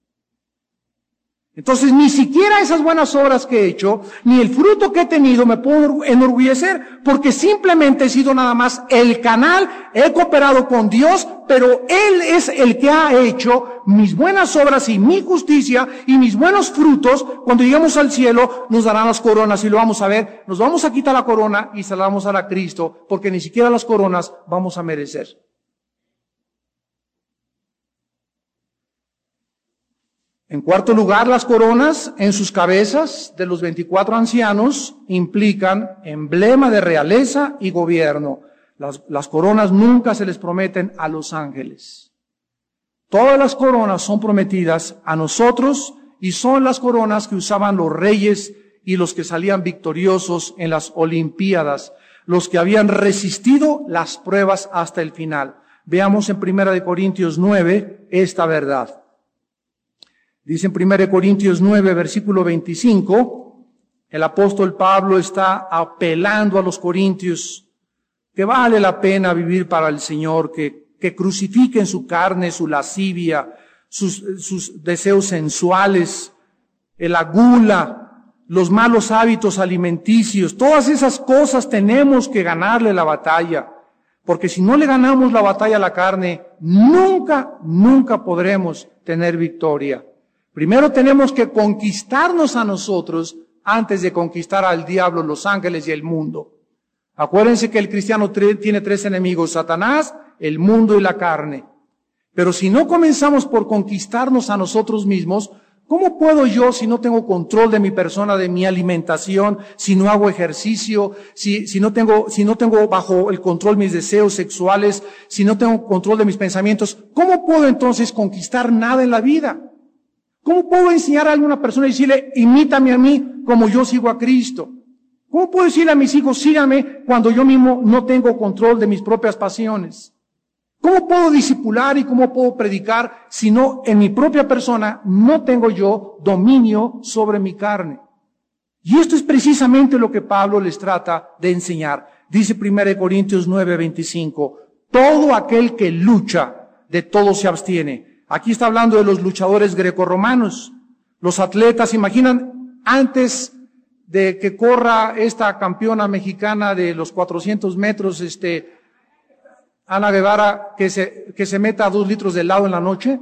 Entonces, ni siquiera esas buenas obras que he hecho, ni el fruto que he tenido me puedo enorgullecer, porque simplemente he sido nada más el canal, he cooperado con Dios, pero Él es el que ha hecho mis buenas obras y mi justicia y mis buenos frutos. Cuando lleguemos al cielo, nos darán las coronas y lo vamos a ver. Nos vamos a quitar la corona y se la vamos a dar a Cristo, porque ni siquiera las coronas vamos a merecer. En cuarto lugar, las coronas en sus cabezas de los 24 ancianos implican emblema de realeza y gobierno. Las coronas nunca se les prometen a los ángeles. Todas las coronas son prometidas a nosotros y son las coronas que usaban los reyes y los que salían victoriosos en las Olimpiadas, los que habían resistido las pruebas hasta el final. Veamos en 1 Corintios 9 esta verdad. Dice en 1 Corintios 9, versículo 25, el apóstol Pablo está apelando a los corintios que vale la pena vivir para el Señor, que crucifiquen su carne, su lascivia, sus deseos sensuales, la gula, los malos hábitos alimenticios. Todas esas cosas tenemos que ganarle la batalla, porque si no le ganamos la batalla a la carne, nunca podremos tener victoria. Primero tenemos que conquistarnos a nosotros antes de conquistar al diablo, los ángeles y el mundo. Acuérdense que el cristiano tiene 3 enemigos: Satanás, el mundo y la carne. Pero si no comenzamos por conquistarnos a nosotros mismos, ¿cómo puedo yo, si no tengo control de mi persona, de mi alimentación, si no hago ejercicio, si no tengo bajo el control mis deseos sexuales, si no tengo control de mis pensamientos, cómo puedo entonces conquistar nada en la vida? ¿Cómo puedo enseñar a alguna persona y decirle, imítame a mí como yo sigo a Cristo? ¿Cómo puedo decirle a mis hijos, síganme cuando yo mismo no tengo control de mis propias pasiones? ¿Cómo puedo discipular y cómo puedo predicar si no en mi propia persona no tengo yo dominio sobre mi carne? Y esto es precisamente lo que Pablo les trata de enseñar. Dice 1 Corintios 9:25, todo aquel que lucha, de todo se abstiene. Aquí está hablando de los luchadores grecorromanos, los atletas. Imaginan, antes de que corra esta campeona mexicana de los 400 metros, Ana Guevara, que se meta 2 litros de helado en la noche,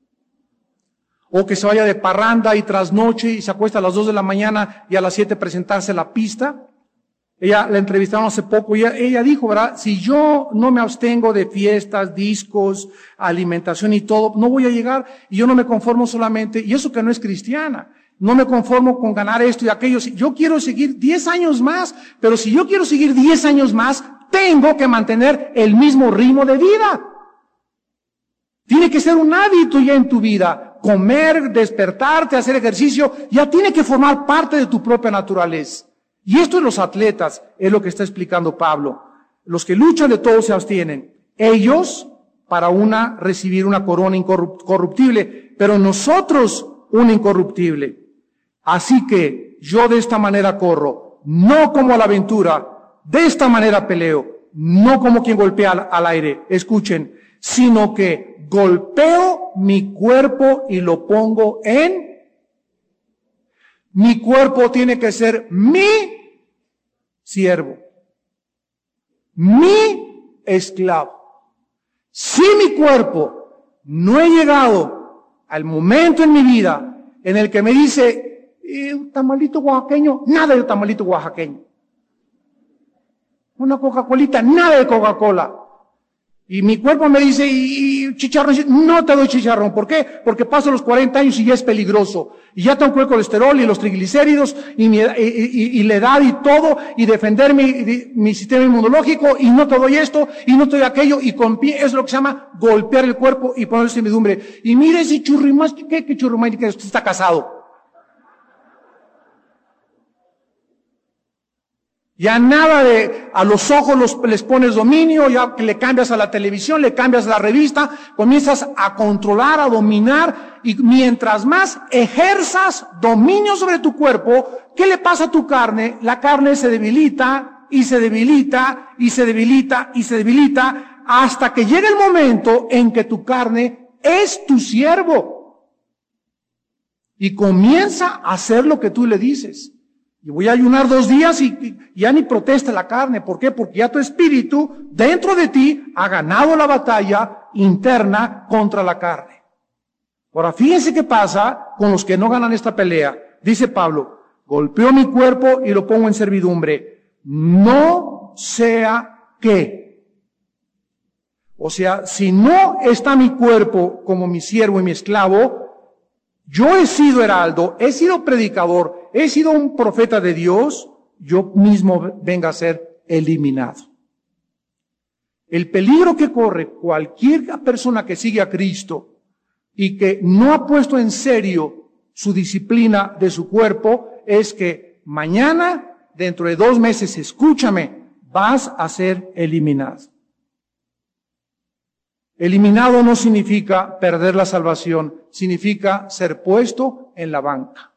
o que se vaya de parranda y trasnoche y se acuesta a las 2 de la mañana y a las 7 presentarse en la pista. Ella la entrevistaron hace poco y ella dijo, ¿verdad? Si yo no me abstengo de fiestas, discos, alimentación y todo, no voy a llegar. Y yo no me conformo solamente, y eso que no es cristiana, no me conformo con ganar esto y aquello. Yo quiero seguir 10 años más, pero si yo quiero seguir 10 años más, tengo que mantener el mismo ritmo de vida. Tiene que ser un hábito ya en tu vida. Comer, despertarte, hacer ejercicio, ya tiene que formar parte de tu propia naturaleza. Y esto de los atletas es lo que está explicando Pablo. Los que luchan de todo se abstienen. Ellos para recibir una corona incorruptible, pero nosotros una incorruptible. Así que yo de esta manera corro, no como a la aventura, de esta manera peleo, no como quien golpea al aire, escuchen, sino que golpeo mi cuerpo y lo pongo en... Mi cuerpo tiene que ser mi siervo, mi esclavo. Si mi cuerpo no he llegado al momento en mi vida en el que me dice, tamalito oaxaqueño, nada de tamalito oaxaqueño. Una Coca-Colita, nada de Coca-Cola. Y mi cuerpo me dice, y chicharrón, no te doy chicharrón. ¿Por qué? Porque paso los 40 años y ya es peligroso. Y ya tengo el colesterol y los triglicéridos y la edad y todo, y defender mi sistema inmunológico, y no te doy esto, y no te doy aquello, y es lo que se llama golpear el cuerpo y poner servidumbre. Y mire ese churrimás, ¿qué churrimás? Que usted está casado. Ya nada de a los ojos les pones dominio, ya que le cambias a la televisión, le cambias a la revista, comienzas a controlar, a dominar, y mientras más ejerzas dominio sobre tu cuerpo, ¿qué le pasa a tu carne? La carne se debilita, y se debilita, y se debilita, y se debilita, hasta que llega el momento en que tu carne es tu siervo. Y comienza a hacer lo que tú le dices. Y voy a ayunar 2 días y ya ni protesta la carne. ¿Por qué? Porque ya tu espíritu dentro de ti ha ganado la batalla interna contra la carne. Ahora, fíjense qué pasa con los que no ganan esta pelea. Dice Pablo, golpeo mi cuerpo y lo pongo en servidumbre. No sea que. O sea, si no está mi cuerpo como mi siervo y mi esclavo, yo he sido heraldo, he sido predicador, he sido un profeta de Dios, yo mismo venga a ser eliminado. El peligro que corre cualquier persona que sigue a Cristo y que no ha puesto en serio su disciplina de su cuerpo es que mañana, dentro de 2 meses, escúchame, vas a ser eliminado. Eliminado no significa perder la salvación, significa ser puesto en la banca.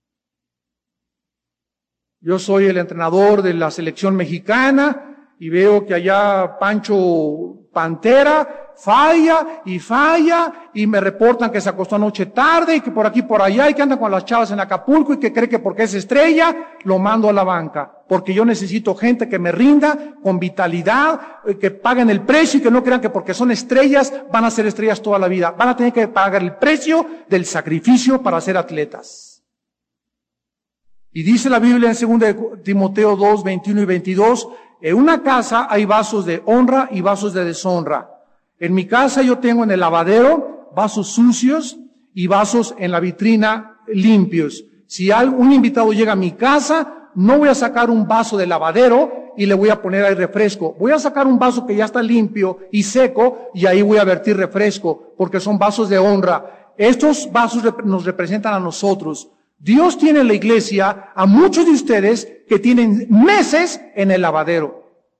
Yo soy el entrenador de la selección mexicana y veo que allá Pancho Pantera falla y me reportan que se acostó anoche tarde y que por aquí por allá y que anda con las chavas en Acapulco y que cree que porque es estrella lo mando a la banca. Porque yo necesito gente que me rinda con vitalidad, que paguen el precio y que no crean que porque son estrellas van a ser estrellas toda la vida. Van a tener que pagar el precio del sacrificio para ser atletas. Y dice la Biblia en 2 Timoteo 2, 21 y 22, en una casa hay vasos de honra y vasos de deshonra. En mi casa yo tengo en el lavadero vasos sucios y vasos en la vitrina limpios. Si un invitado llega a mi casa, no voy a sacar un vaso de lavadero y le voy a poner ahí refresco. Voy a sacar un vaso que ya está limpio y seco y ahí voy a vertir refresco, porque son vasos de honra. Estos vasos nos representan a nosotros. Dios tiene en la iglesia a muchos de ustedes que tienen meses en el lavadero.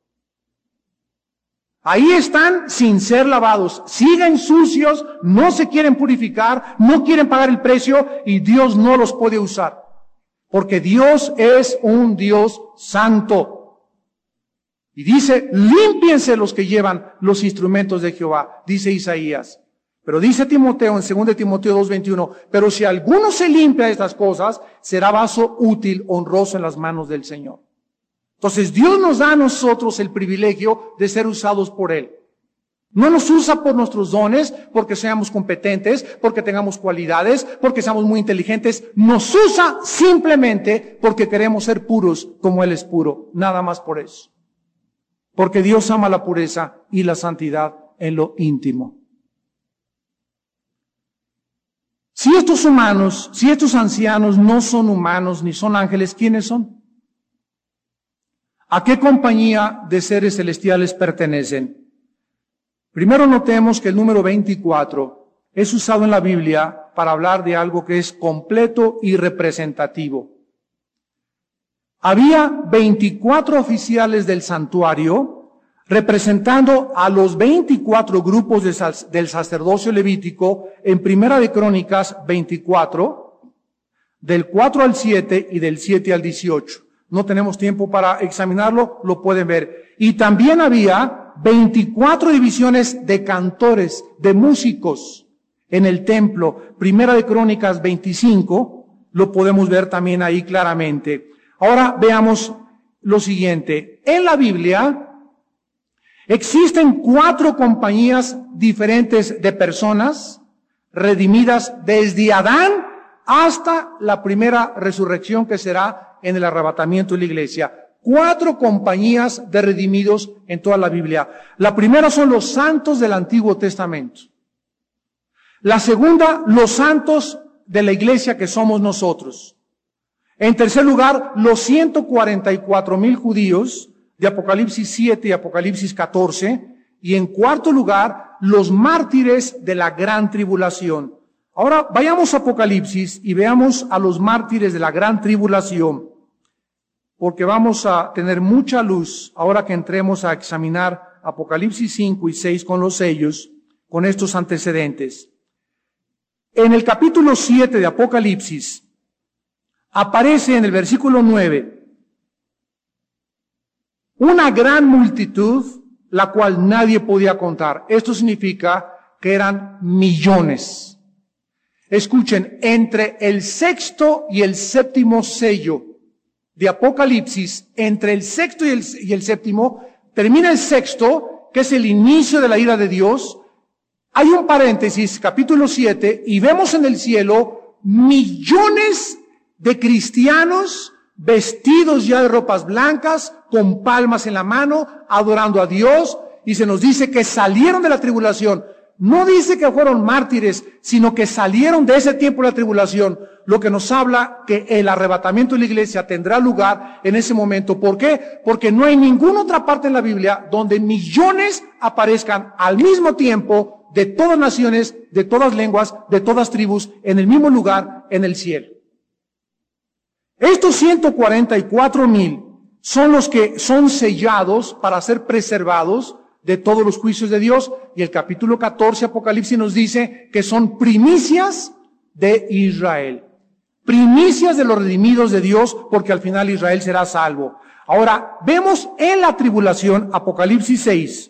Ahí están sin ser lavados, siguen sucios, no se quieren purificar, no quieren pagar el precio y Dios no los puede usar. Porque Dios es un Dios santo. Y dice, límpiense los que llevan los instrumentos de Jehová, dice Isaías. Pero dice Timoteo en 2 Timoteo 2:21, pero si alguno se limpia de estas cosas, será vaso útil, honroso en las manos del Señor. Entonces Dios nos da a nosotros el privilegio de ser usados por Él. No nos usa por nuestros dones, porque seamos competentes, porque tengamos cualidades, porque seamos muy inteligentes. Nos usa simplemente porque queremos ser puros como Él es puro. Nada más por eso. Porque Dios ama la pureza y la santidad en lo íntimo. Si estos humanos, si estos ancianos no son humanos ni son ángeles, ¿quiénes son? ¿A qué compañía de seres celestiales pertenecen? Primero notemos que el número 24 es usado en la Biblia para hablar de algo que es completo y representativo. Había 24 oficiales del santuario, representando a los 24 grupos del sacerdocio levítico en Primera de Crónicas 24, del 4 al 7 y del 7 al 18. No tenemos tiempo para examinarlo, lo pueden ver. Y también había 24 divisiones de cantores, de músicos en el templo. Primera de Crónicas 25, lo podemos ver también ahí claramente. Ahora veamos lo siguiente. En la Biblia existen 4 compañías diferentes de personas redimidas desde Adán hasta la primera resurrección que será en el arrebatamiento de la iglesia. 4 compañías de redimidos en toda la Biblia. La primera son los santos del Antiguo Testamento. La segunda, los santos de la iglesia que somos nosotros. En tercer lugar, los 144,000 judíos de Apocalipsis 7 y Apocalipsis 14. Y en cuarto lugar, los mártires de la gran tribulación. Ahora vayamos a Apocalipsis y veamos a los mártires de la gran tribulación, porque vamos a tener mucha luz ahora que entremos a examinar Apocalipsis 5 y 6 con los sellos, con estos antecedentes. En el capítulo 7 de Apocalipsis aparece en el versículo 9 una gran multitud, la cual nadie podía contar. Esto significa que eran millones. Escuchen, entre el sexto y el séptimo sello de Apocalipsis, entre el sexto y el séptimo, termina el sexto, que es el inicio de la ira de Dios. Hay un paréntesis, capítulo 7, y vemos en el cielo millones de cristianos vestidos ya de ropas blancas, con palmas en la mano, adorando a Dios, y se nos dice que salieron de la tribulación. No dice que fueron mártires, sino que salieron de ese tiempo de la tribulación, lo que nos habla que el arrebatamiento de la iglesia tendrá lugar en ese momento. ¿Por qué? Porque no hay ninguna otra parte en la Biblia donde millones aparezcan al mismo tiempo, de todas naciones, de todas lenguas, de todas tribus, en el mismo lugar, en el cielo. Estos 144,000 son los que son sellados para ser preservados de todos los juicios de Dios, y el capítulo 14 Apocalipsis nos dice que son primicias de Israel. Primicias de los redimidos de Dios, porque al final Israel será salvo. Ahora, vemos en la tribulación, Apocalipsis 6,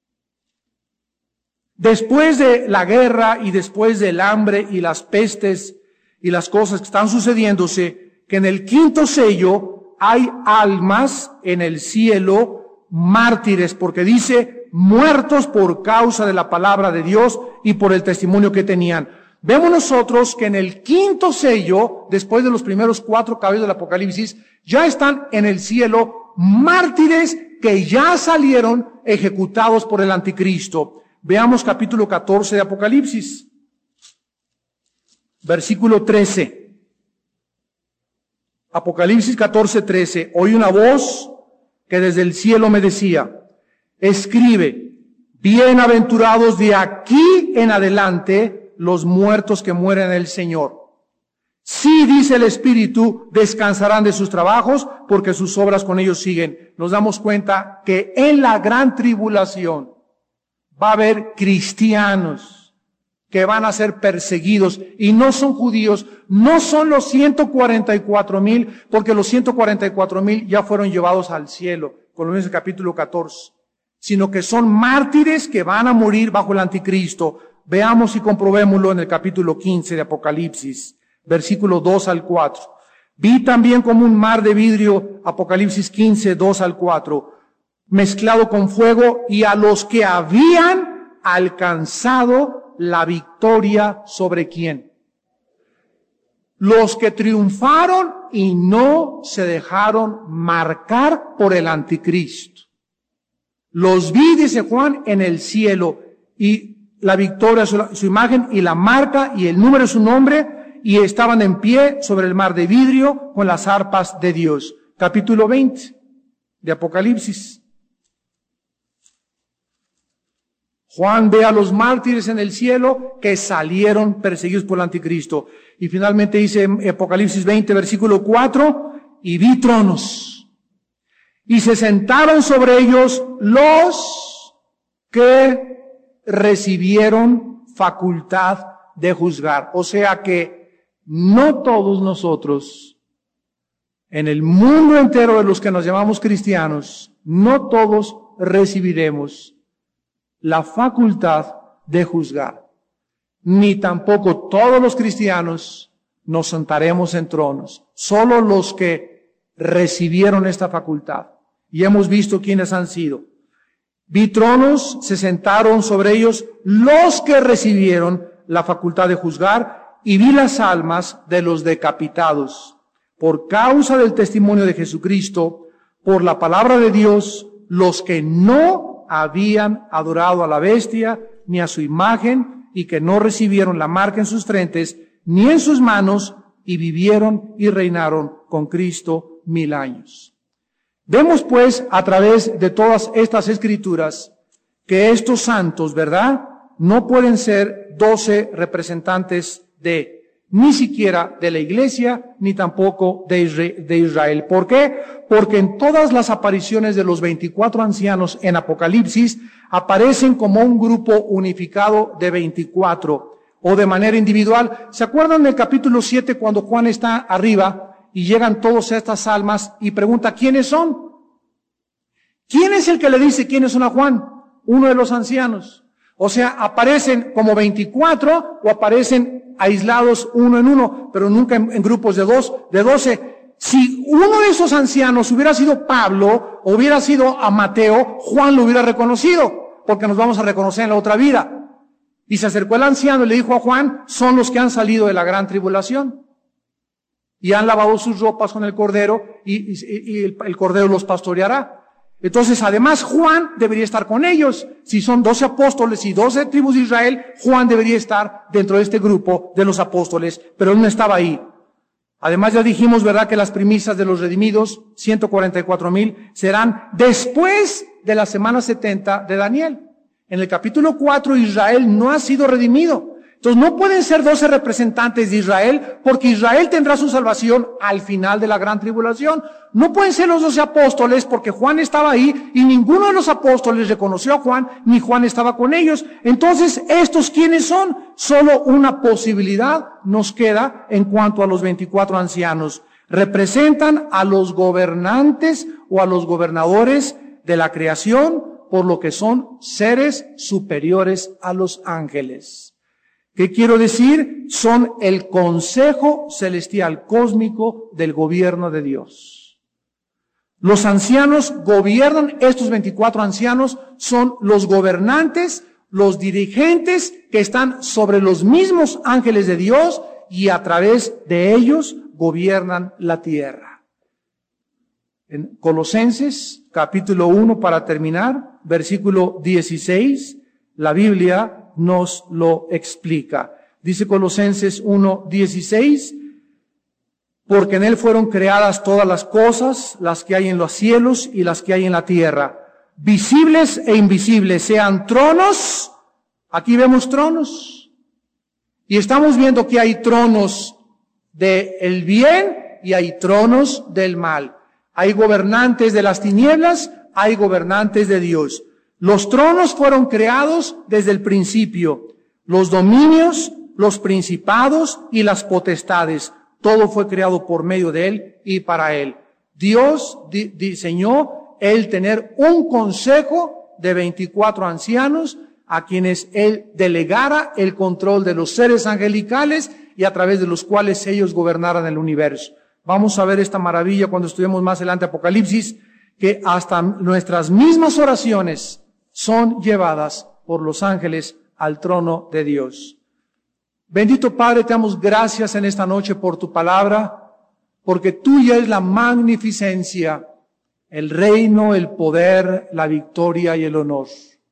después de la guerra y después del hambre y las pestes y las cosas que están sucediéndose, que en el quinto sello hay almas en el cielo, mártires, porque dice, muertos por causa de la palabra de Dios y por el testimonio que tenían. Vemos nosotros que en el quinto sello, después de los primeros 4 caballos del Apocalipsis, ya están en el cielo mártires que ya salieron ejecutados por el anticristo. Veamos capítulo 14 de Apocalipsis, versículo 13. Apocalipsis 14:13. Oí una voz que desde el cielo me decía, escribe, bienaventurados de aquí en adelante los muertos que mueren en el Señor. Sí, dice el Espíritu, descansarán de sus trabajos porque sus obras con ellos siguen. Nos damos cuenta que en la gran tribulación va a haber cristianos que van a ser perseguidos y no son judíos, no son los 144,000, porque los 144,000 ya fueron llevados al cielo, Colosenses capítulo 14, sino que son mártires que van a morir bajo el anticristo. Veamos y comprobémoslo en el capítulo 15 de Apocalipsis, versículo 2 al 4. Vi también como un mar de vidrio, Apocalipsis 15, 2 al 4, mezclado con fuego, y a los que habían alcanzado la victoria sobre quién. Los que triunfaron y no se dejaron marcar por el anticristo. Los vi, dice Juan, en el cielo, y la victoria, su imagen y la marca y el número de su nombre, y estaban en pie sobre el mar de vidrio con las arpas de Dios. Capítulo 20 de Apocalipsis. Juan ve a los mártires en el cielo que salieron perseguidos por el anticristo. Y finalmente dice en Apocalipsis 20, versículo 4, y vi tronos, y se sentaron sobre ellos los que recibieron facultad de juzgar. O sea que no todos nosotros, en el mundo entero de los que nos llamamos cristianos, no todos recibiremos la facultad de juzgar. Ni tampoco todos los cristianos nos sentaremos en tronos. Solo los que recibieron esta facultad. Y hemos visto quiénes han sido. Vi tronos, se sentaron sobre ellos los que recibieron la facultad de juzgar, y vi las almas de los decapitados por causa del testimonio de Jesucristo, por la palabra de Dios, los que no habían adorado a la bestia ni a su imagen, y que no recibieron la marca en sus frentes ni en sus manos, y vivieron y reinaron con Cristo 1000 años. Vemos pues a través de todas estas escrituras que estos santos, ¿verdad?, no pueden ser 12 representantes ni siquiera de la iglesia, ni tampoco de Israel. ¿Por qué? Porque en todas las apariciones de los 24 ancianos en Apocalipsis aparecen como un grupo unificado de 24 o de manera individual. ¿Se acuerdan del capítulo 7 cuando Juan está arriba y llegan todas estas almas y pregunta quiénes son? ¿Quién es el que le dice quiénes son a Juan? Uno de los ancianos. O sea, aparecen como 24 o aparecen aislados uno en uno, pero nunca en grupos de 12. Si uno de esos ancianos hubiera sido Pablo o hubiera sido a Mateo, Juan lo hubiera reconocido, porque nos vamos a reconocer en la otra vida. Y se acercó el anciano y le dijo a Juan, son los que han salido de la gran tribulación y han lavado sus ropas con el Cordero, y el Cordero los pastoreará. Entonces, además, Juan debería estar con ellos. Si son 12 apóstoles y 12 tribus de Israel, Juan debería estar dentro de este grupo de los apóstoles, pero él no estaba ahí. Además, ya dijimos, ¿verdad?, que las primicias de los redimidos, 144,000, serán después de la semana 70 de Daniel. En el capítulo 4, Israel no ha sido redimido. Entonces, no pueden ser 12 representantes de Israel, porque Israel tendrá su salvación al final de la gran tribulación. No pueden ser los 12 apóstoles, porque Juan estaba ahí, y ninguno de los apóstoles reconoció a Juan, ni Juan estaba con ellos. Entonces, ¿estos quiénes son? Solo una posibilidad nos queda en cuanto a los 24 ancianos. Representan a los gobernantes o a los gobernadores de la creación, por lo que son seres superiores a los ángeles. ¿Qué quiero decir? Son el consejo celestial cósmico del gobierno de Dios. Los ancianos gobiernan, estos 24 ancianos son los gobernantes, los dirigentes que están sobre los mismos ángeles de Dios, y a través de ellos gobiernan la tierra. En Colosenses, capítulo 1, para terminar, versículo 16, la Biblia nos lo explica. Dice Colosenses 1:16, porque en él fueron creadas todas las cosas, las que hay en los cielos y las que hay en la tierra, visibles e invisibles, sean tronos. Aquí vemos tronos, y estamos viendo que hay tronos del bien y hay tronos del mal. Hay gobernantes de las tinieblas, hay gobernantes de Dios. Los tronos fueron creados desde el principio. Los dominios, los principados y las potestades. Todo fue creado por medio de Él y para Él. Dios diseñó el tener un consejo de 24 ancianos a quienes Él delegara el control de los seres angelicales y a través de los cuales ellos gobernaran el universo. Vamos a ver esta maravilla cuando estudiemos más adelante Apocalipsis, que hasta nuestras mismas oraciones son llevadas por los ángeles al trono de Dios. Bendito Padre, te damos gracias en esta noche por tu palabra, porque tuya es la magnificencia, el reino, el poder, la victoria y el honor.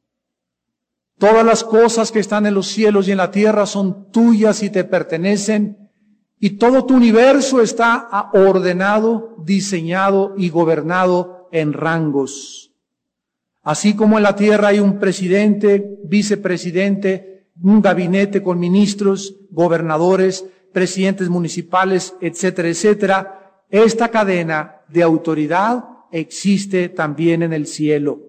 Todas las cosas que están en los cielos y en la tierra son tuyas y te pertenecen, y todo tu universo está ordenado, diseñado y gobernado en rangos. Así como en la tierra hay un presidente, vicepresidente, un gabinete con ministros, gobernadores, presidentes municipales, etcétera, etcétera, esta cadena de autoridad existe también en el cielo.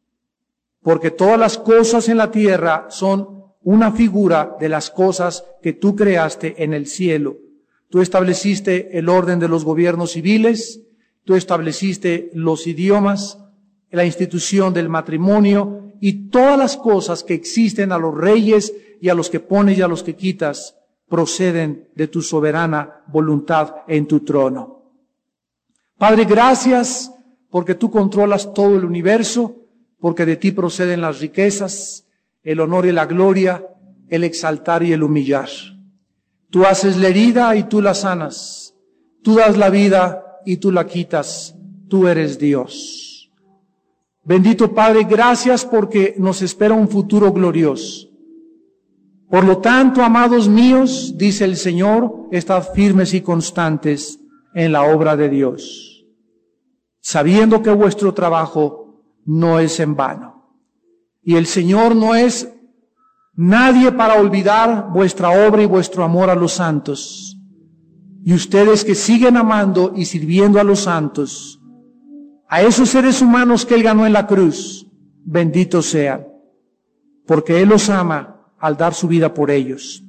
Porque todas las cosas en la tierra son una figura de las cosas que tú creaste en el cielo. Tú estableciste el orden de los gobiernos civiles, tú estableciste los idiomas, la institución del matrimonio y todas las cosas que existen, a los reyes y a los que pones y a los que quitas, proceden de tu soberana voluntad en tu trono. Padre, gracias porque tú controlas todo el universo, porque de ti proceden las riquezas, el honor y la gloria, el exaltar y el humillar. Tú haces la herida y tú la sanas. Tú das la vida y tú la quitas. Tú eres Dios. Bendito Padre, gracias porque nos espera un futuro glorioso. Por lo tanto, amados míos, dice el Señor, estad firmes y constantes en la obra de Dios, sabiendo que vuestro trabajo no es en vano. Y el Señor no es nadie para olvidar vuestra obra y vuestro amor a los santos. Y ustedes que siguen amando y sirviendo a los santos, a esos seres humanos que Él ganó en la cruz, benditos sean, porque Él los ama al dar su vida por ellos.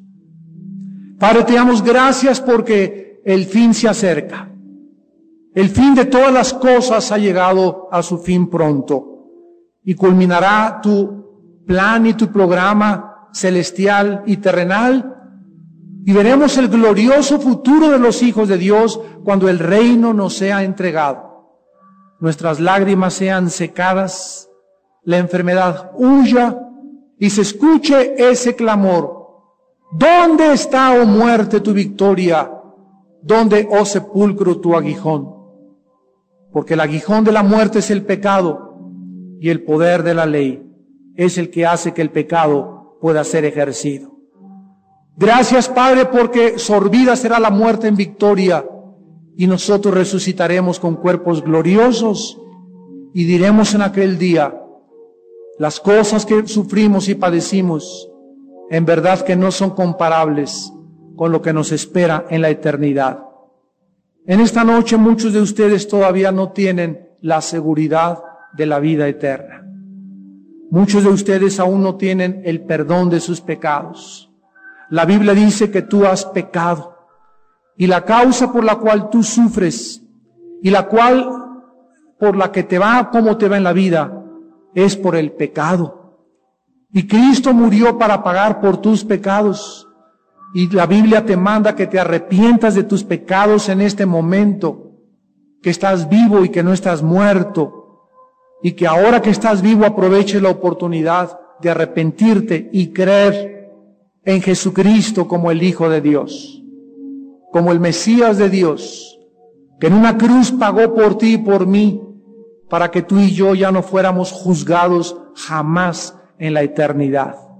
Padre, te damos gracias porque el fin se acerca. El fin de todas las cosas ha llegado a su fin pronto y culminará tu plan y tu programa celestial y terrenal, y veremos el glorioso futuro de los hijos de Dios cuando el reino nos sea entregado. Nuestras lágrimas sean secadas, la enfermedad huya y se escuche ese clamor: ¿dónde está, oh muerte, tu victoria? ¿Dónde, oh sepulcro, tu aguijón? Porque el aguijón de la muerte es el pecado, y el poder de la ley es el que hace que el pecado pueda ser ejercido. Gracias, Padre, porque sorbida será la muerte en victoria, y nosotros resucitaremos con cuerpos gloriosos, y diremos en aquel día: las cosas que sufrimos y padecimos, en verdad que no son comparables con lo que nos espera en la eternidad. En esta noche muchos de ustedes todavía no tienen la seguridad de la vida eterna. Muchos de ustedes aún no tienen el perdón de sus pecados. La Biblia dice que tú has pecado, y la causa por la cual tú sufres y la cual por la que te va como te va en la vida es por el pecado. Y Cristo murió para pagar por tus pecados. Y la Biblia te manda que te arrepientas de tus pecados en este momento, que estás vivo y que no estás muerto, y que ahora que estás vivo aproveches la oportunidad de arrepentirte y creer en Jesucristo como el Hijo de Dios, como el Mesías de Dios, que en una cruz pagó por ti y por mí, para que tú y yo ya no fuéramos juzgados jamás en la eternidad.